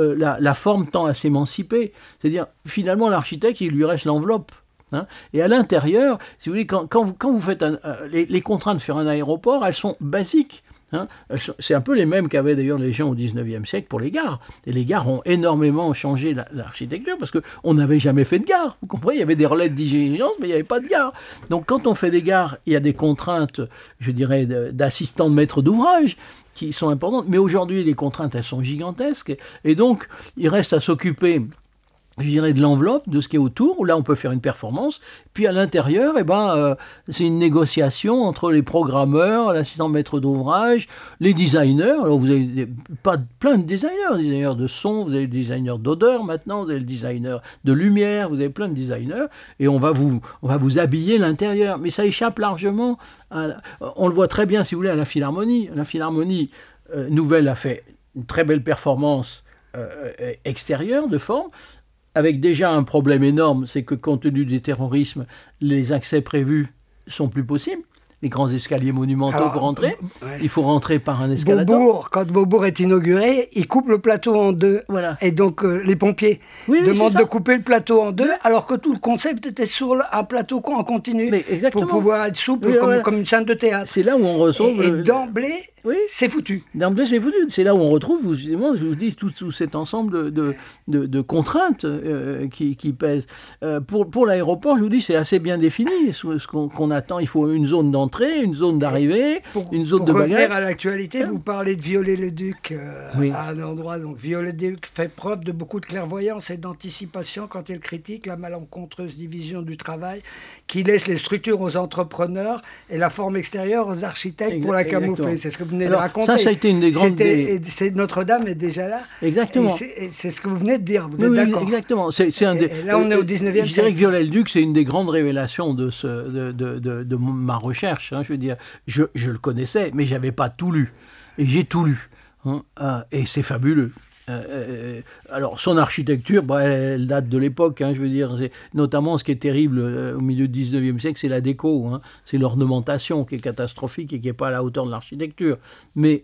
la forme tend à s'émanciper. C'est-à-dire finalement l'architecte il lui reste l'enveloppe. Hein, et à l'intérieur, si vous voulez, quand vous faites les contraintes de faire un aéroport, elles sont basiques. Hein, c'est un peu les mêmes qu'avaient d'ailleurs les gens au 19e siècle pour les gares. Et les gares ont énormément changé l'architecture parce qu'on n'avait jamais fait de gare. Vous comprenez, il y avait des relais de diligence, mais il n'y avait pas de gare. Donc quand on fait des gares, il y a des contraintes, je dirais, d'assistants de maître d'ouvrage qui sont importantes. Mais aujourd'hui, les contraintes, elles sont gigantesques. Et donc, il reste à s'occuper, je dirais, de l'enveloppe, de ce qui est autour, où là on peut faire une performance. Puis à l'intérieur, c'est une négociation entre les programmeurs, l'assistant maître d'ouvrage, les designers. Alors vous avez plein de designers de son, vous avez le designer d'odeur maintenant, vous avez le designer de lumière, vous avez plein de designers, et on va vous habiller l'intérieur. Mais ça échappe largement, on le voit très bien si vous voulez à la Philharmonie. La Philharmonie nouvelle a fait une très belle performance extérieure de forme, avec déjà un problème énorme, c'est que compte tenu du terrorisme, les accès prévus sont plus possibles. Les grands escaliers monumentaux pour rentrer, il faut rentrer par un escalator. Quand Beaubourg est inauguré, il coupe le plateau en deux. Voilà. Et donc les pompiers demandent de couper le plateau en deux, alors que tout le concept était sur un plateau en continu, pour pouvoir être souple comme une scène de théâtre. C'est là où on retrouve... Et d'emblée, c'est foutu. D'emblée, c'est foutu. C'est là où on retrouve, je vous dis, tout cet ensemble de contraintes qui pèsent. Pour l'aéroport, je vous dis, c'est assez bien défini. Ce qu'on attend, il faut une zone d'entrée, une zone d'arrivée, une zone de bagage. Pour revenir à l'actualité, vous parlez de Viollet-le-Duc à un endroit. Donc Viollet-le-Duc fait preuve de beaucoup de clairvoyance et d'anticipation quand il critique la malencontreuse division du travail qui laisse les structures aux entrepreneurs et la forme extérieure aux architectes pour la camoufler. C'est ce que vous venez de raconter. Ça a été une des grandes... Notre-Dame est déjà là. Exactement. Et c'est ce que vous venez de dire. Vous êtes d'accord. Exactement. Et là, on est au 19e siècle. Je dirais que Viollet-le-Duc, c'est une des grandes révélations de ma recherche. Hein. Je veux dire, je le connaissais, mais je n'avais pas tout lu. Et j'ai tout lu. Hein. Et c'est fabuleux. Alors, son architecture, elle date de l'époque, hein, je veux dire, notamment ce qui est terrible au milieu du 19e siècle, c'est la déco, hein, c'est l'ornementation qui est catastrophique et qui n'est pas à la hauteur de l'architecture. Mais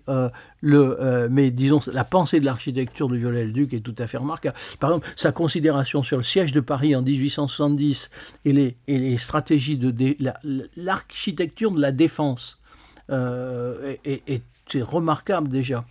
disons, la pensée de l'architecture de Viollet-le-Duc est tout à fait remarquable. Par exemple, sa considération sur le siège de Paris en 1870 et les stratégies de l'architecture de la défense c'est remarquable déjà.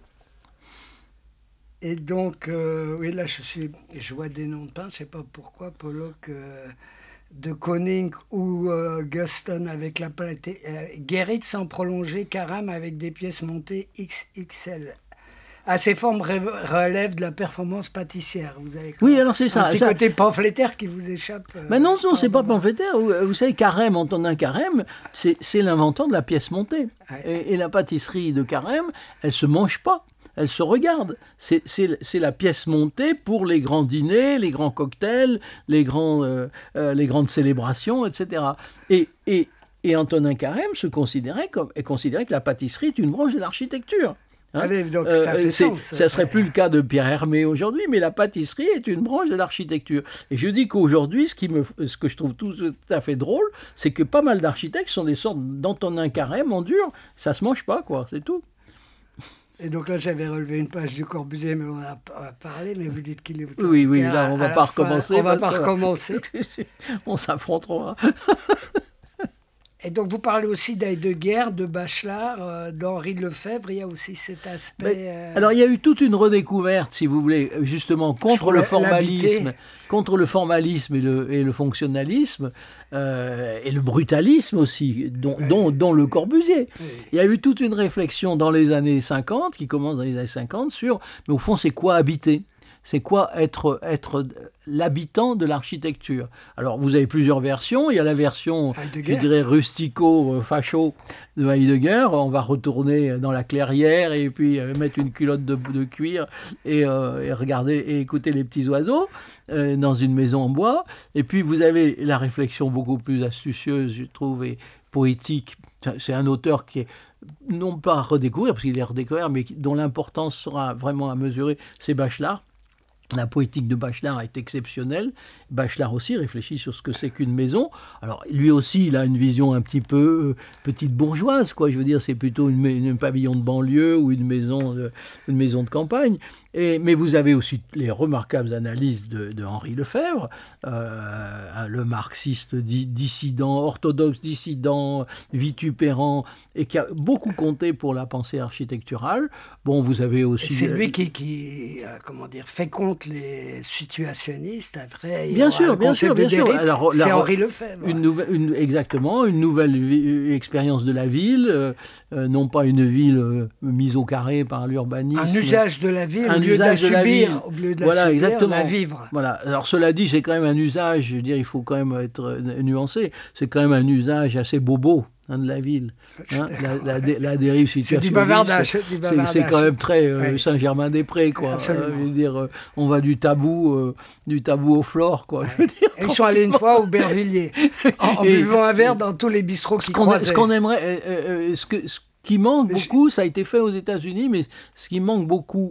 Et donc, oui, là, je vois des noms de peintres, je ne sais pas pourquoi, Pollock de Koning ou Guston avec la palette, Guérit sans prolonger, Carême avec des pièces montées XXL. Ces formes relèvent de la performance pâtissière. Vous avez alors c'est ça. Un petit côté pamphlétaire qui vous échappe. Mais non, c'est pas pamphlétaire. Vous savez, Carême, Antonin Carême, c'est l'inventeur de la pièce montée. Ouais. Et la pâtisserie de Carême, elle se mange pas. Elle se regarde. C'est la pièce montée pour les grands dîners, les grands cocktails, les grandes célébrations, etc. Et Antonin Carême considérait que la pâtisserie est une branche de l'architecture. Hein? Allez, donc ça fait sens. Ça ne serait plus le cas de Pierre Hermé aujourd'hui, mais la pâtisserie est une branche de l'architecture. Et je dis qu'aujourd'hui, ce que je trouve tout à fait drôle, c'est que pas mal d'architectes sont des sortes d'Antonin Carême en dur. Ça ne se mange pas, quoi, c'est tout. Et donc là, j'avais relevé une page du Corbusier, mais on a parlé, mais vous dites qu'il est... Oui, là, on ne va pas recommencer. On ne va pas recommencer. On s'affrontera. Et donc vous parlez aussi d'Heidegger, de Bachelard, d'Henri Lefebvre, il y a aussi cet aspect... Alors il y a eu toute une redécouverte, si vous voulez, justement contre le formalisme et le fonctionnalisme, et le brutalisme aussi, dont Le Corbusier. Oui. Il y a eu toute une réflexion dans les années 50, qui commence dans les années 50, sur, mais au fond, c'est quoi habiter ? C'est quoi être l'habitant de l'architecture ? Alors, vous avez plusieurs versions. Il y a la version, Heidegger. je dirais, rustico-facho de Heidegger. On va retourner dans la clairière et puis mettre une culotte de cuir et regarder et écouter les petits oiseaux dans une maison en bois. Et puis, vous avez la réflexion beaucoup plus astucieuse, je trouve, et poétique. C'est un auteur qui est non pas à redécouvrir, parce qu'il est redécouvert, mais dont l'importance sera vraiment à mesurer, c'est Bachelard. La poétique de Bachelard est exceptionnelle. Bachelard aussi réfléchit sur ce que c'est qu'une maison. Alors, lui aussi, il a une vision un petit peu petite bourgeoise, quoi. Je veux dire, c'est plutôt une pavillon de banlieue ou une maison de campagne. Mais vous avez aussi les remarquables analyses de Henri Lefebvre, le marxiste dissident, orthodoxe dissident, vitupérant, et qui a beaucoup compté pour la pensée architecturale. Bon, vous avez aussi... C'est lui qui féconde les situationnistes. Après, bien sûr. Alors, c'est Henri Lefebvre. Exactement, une nouvelle expérience de la ville, non pas une ville mise au carré par l'urbanisme. Un usage de la ville. Au lieu de la subir, la vivre. Voilà. Alors cela dit, c'est quand même un usage, je veux dire, il faut quand même être nuancé, c'est quand même un usage assez bobo de la ville. La dérive situationniste. C'est du bavardage. C'est quand même très Saint-Germain-des-Prés, quoi. Je veux dire, on va du tabou au flore, quoi. Je veux dire, ils sont allés une fois au Bervilliers, en buvant un verre dans tous les bistrots qui croisaient. Ce qu'on aimerait, ce qui manque beaucoup, ça a été fait aux États-Unis, mais ce qui manque beaucoup,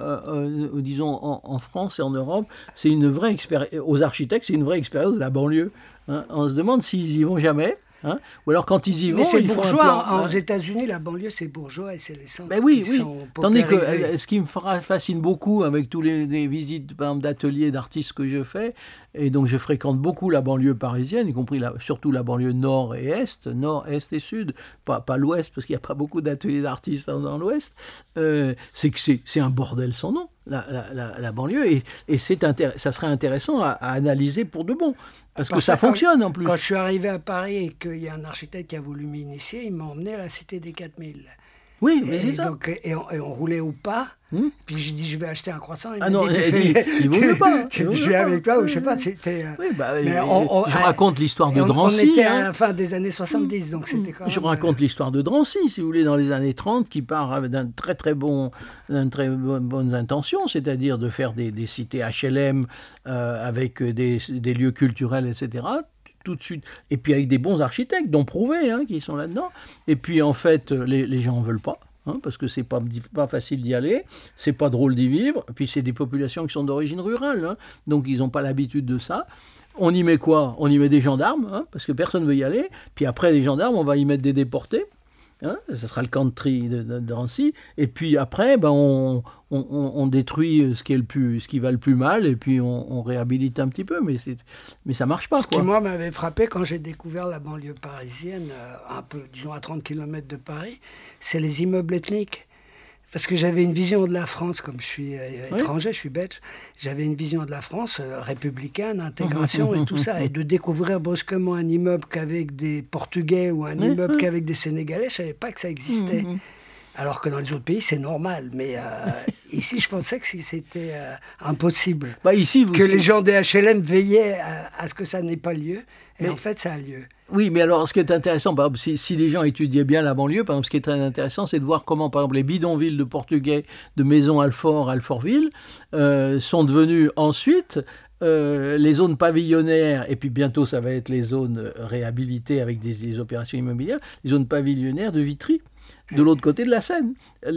disons en France et en Europe, c'est une vraie expérience. Aux architectes, c'est une vraie expérience de la banlieue. On se demande s'ils y vont jamais. Ou alors quand ils y vont, c'est bourgeois. Aux États-Unis, la banlieue, c'est bourgeois et c'est les centres qui sont Tandis paupérisés. que ce qui me fascine beaucoup avec tous les visites, par exemple, d'ateliers d'artistes que je fais, et donc je fréquente beaucoup la banlieue parisienne, y compris surtout la banlieue nord et est, et sud, pas l'ouest, parce qu'il n'y a pas beaucoup d'ateliers d'artistes dans l'ouest, c'est que c'est un bordel sans nom, la banlieue, et ça serait intéressant à analyser pour de bon. Parce que ça fonctionne en plus. Quand je suis arrivé à Paris et qu'il y a un architecte qui a voulu m'initier, il m'a emmené à la Cité des 4000. Oui, mais c'est ça. Donc, et on roulait au pas. Puis j'ai dit, je vais acheter un croissant. Il m'a dit, il vaut mieux pas. Je vais avec toi, ou je sais pas, c'était... Oui, je raconte l'histoire de Drancy. On était à la fin des années 70, donc c'était quand même... Je raconte l'histoire de Drancy, si vous voulez, dans les années 30, qui part d'une très bonne intention, c'est-à-dire de faire des cités HLM avec des lieux culturels, etc., tout de suite, et puis avec des bons architectes, dont Prouvé, qui sont là-dedans. Et puis en fait, les gens en veulent pas, parce que c'est pas facile d'y aller, c'est pas drôle d'y vivre. Et puis c'est des populations qui sont d'origine rurale, donc ils n'ont pas l'habitude de ça. On y met quoi ? On y met des gendarmes, parce que personne ne veut y aller. Puis après les gendarmes, on va y mettre des déportés. Ce sera le camp de tri de Drancy. Et puis après, on détruit ce qui va le plus mal, et puis on réhabilite un petit peu, mais ça marche pas. Ce qui, moi, m'avait frappé quand j'ai découvert la banlieue parisienne, un peu, disons, à 30 km de Paris, c'est les immeubles ethniques. Parce que j'avais une vision de la France, comme je suis étranger, je suis belge, j'avais une vision de la France républicaine, intégration et tout ça. Et de découvrir brusquement un immeuble qu'avec des Portugais ou un immeuble qu'avec des Sénégalais, je ne savais pas que ça existait. Alors que dans les autres pays, c'est normal. Mais ici, je pensais que c'était impossible. Les gens des HLM veillaient à ce que ça n'ait pas lieu. Et en fait, ça a lieu. Oui, mais alors, ce qui est intéressant, par exemple, si les gens étudiaient bien la banlieue, par exemple, ce qui est très intéressant, c'est de voir comment, par exemple, les bidonvilles de Portugais, de Maison Alfortville, sont devenus ensuite les zones pavillonnaires, et puis bientôt, ça va être les zones réhabilitées avec des opérations immobilières, les zones pavillonnaires de Vitry, de l'autre côté de la Seine.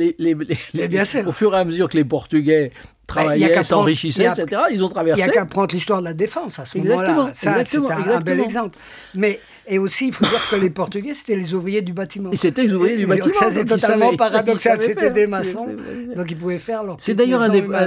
Bien sûr. Au fur et à mesure que les Portugais travaillaient, s'enrichissaient, etc., ils ont traversé. Il n'y a qu'à prendre l'histoire de la Défense à ce moment-là. Ça, c'est un bel exemple. Et aussi, il faut dire que les Portugais, c'était les ouvriers du bâtiment. Et c'était les ouvriers du bâtiment. Donc ça, c'est totalement paradoxal. C'était des maçons, donc ils pouvaient faire leur C'est d'ailleurs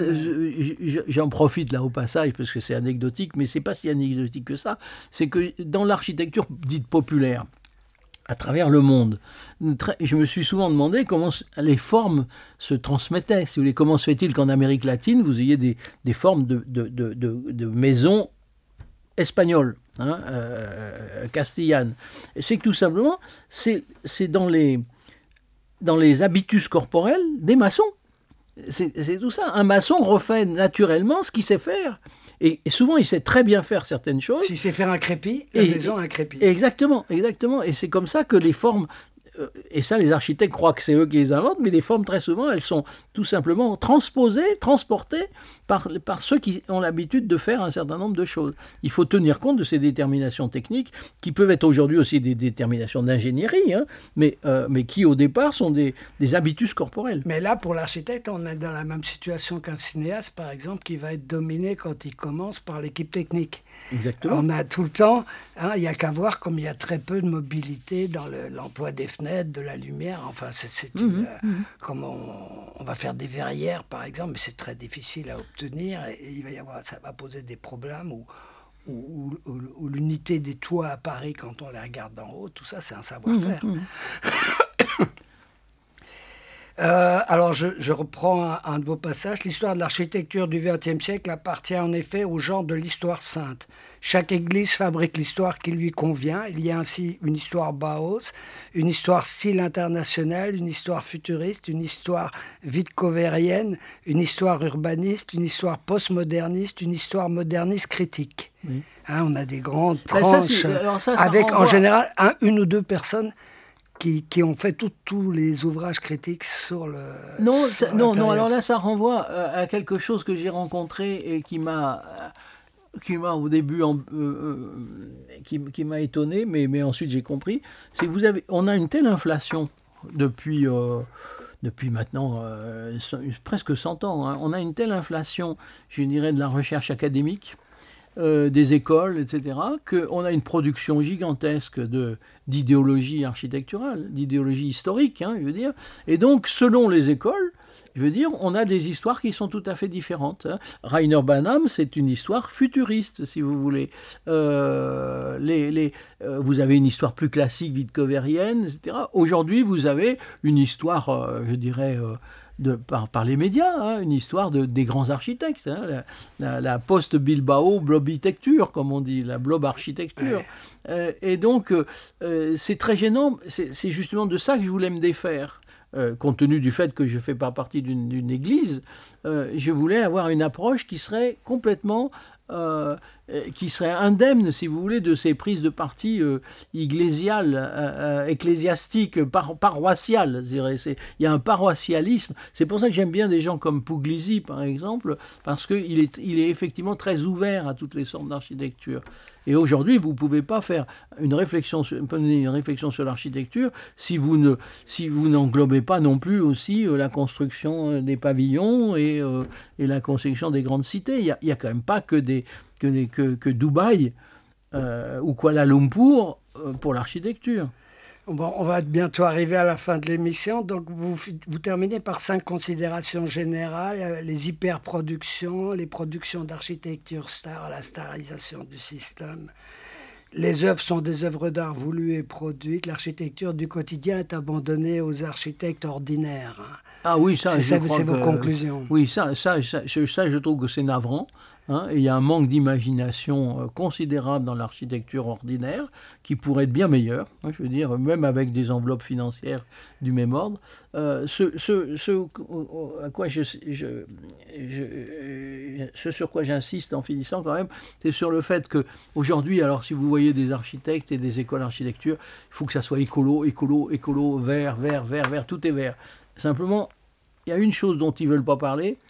j'en profite là au passage, parce que c'est anecdotique, mais c'est pas si anecdotique que ça. C'est que dans l'architecture dite populaire, à travers le monde. Je me suis souvent demandé comment les formes se transmettaient. Si vous voulez, comment se fait-il qu'en Amérique latine, vous ayez des formes de maisons espagnoles, castillanes. C'est que tout simplement, c'est dans les habitus corporels des maçons. C'est tout ça. Un maçon refait naturellement ce qu'il sait faire. Et souvent, il sait très bien faire certaines choses. S'il sait faire un crépi, la maison a un crépi. Exactement. Et c'est comme ça que les formes, et ça les architectes croient que c'est eux qui les inventent, mais les formes très souvent, elles sont tout simplement transposées, transportées par ceux qui ont l'habitude de faire un certain nombre de choses. Il faut tenir compte de ces déterminations techniques, qui peuvent être aujourd'hui aussi des déterminations d'ingénierie, mais qui au départ sont des habitus corporels. Mais là, pour l'architecte, on est dans la même situation qu'un cinéaste, par exemple, qui va être dominé quand il commence par l'équipe technique. Exactement. On a tout le temps, il n'y a qu'à voir comme il y a très peu de mobilité dans l'emploi des fenêtres, de la lumière. Enfin, comme on va faire des verrières, par exemple, mais c'est très difficile à obtenir et ça va poser des problèmes ou l'unité des toits à Paris, quand on les regarde d'en haut, tout ça, c'est un savoir-faire. Alors, je reprends un de vos passages. L'histoire de l'architecture du XXe siècle appartient en effet au genre de l'histoire sainte. Chaque église fabrique l'histoire qui lui convient. Il y a ainsi une histoire Bauhaus, une histoire style international, une histoire futuriste, une histoire wittcovérienne, une histoire urbaniste, une histoire postmoderniste, une histoire moderniste critique. Oui. On a des grandes tranches avec en général une ou deux personnes qui ont fait tous les ouvrages critiques sur le... Non, alors là, ça renvoie à quelque chose que j'ai rencontré et qui m'a au début qui m'a étonné, mais ensuite j'ai compris. C'est que on a une telle inflation depuis maintenant presque 100 ans. On a une telle inflation, je dirais, de la recherche académique, des écoles, etc., qu'on a une production gigantesque d'idéologie architecturale, d'idéologie historique, je veux dire. Et donc, selon les écoles, je veux dire, on a des histoires qui sont tout à fait différentes. Rainer Banham, c'est une histoire futuriste, si vous voulez. Vous avez une histoire plus classique, wittcovérienne, etc. Aujourd'hui, vous avez une histoire, je dirais... par les médias, une histoire des grands architectes, la post-Bilbao blobitecture, comme on dit, la blob architecture. Ouais. Et donc, c'est très gênant, c'est justement de ça que je voulais me défaire. Compte tenu du fait que je ne fais pas partie d'une église, je voulais avoir une approche qui serait complètement... qui serait indemne, si vous voulez, de ces prises de parti ecclésiastiques, paroissiales. Il y a un paroissialisme. C'est pour ça que j'aime bien des gens comme Puglisi, par exemple, parce qu'il est effectivement très ouvert à toutes les sortes d'architecture. Et aujourd'hui, vous ne pouvez pas faire une réflexion sur l'architecture si vous n'englobez pas non plus aussi la construction des pavillons et la construction des grandes cités. Il n'y a quand même pas que Dubaï ou Kuala Lumpur pour l'architecture. Bon, on va bientôt arriver à la fin de l'émission. Donc, vous terminez par 5 considérations générales. Les hyperproductions, les productions d'architecture star, la starisation du système. Les œuvres sont des œuvres d'art voulues et produites. L'architecture du quotidien est abandonnée aux architectes ordinaires. Ah oui, ça, c'est vos conclusions. Oui, ça, je trouve que c'est navrant. Et il y a un manque d'imagination considérable dans l'architecture ordinaire qui pourrait être bien meilleure, je veux dire, même avec des enveloppes financières du même ordre. Ce sur quoi j'insiste en finissant quand même, c'est sur le fait qu'aujourd'hui, alors si vous voyez des architectes et des écoles d'architecture, il faut que ça soit écolo, vert, tout est vert. Simplement, il y a une chose dont ils ne veulent pas parler,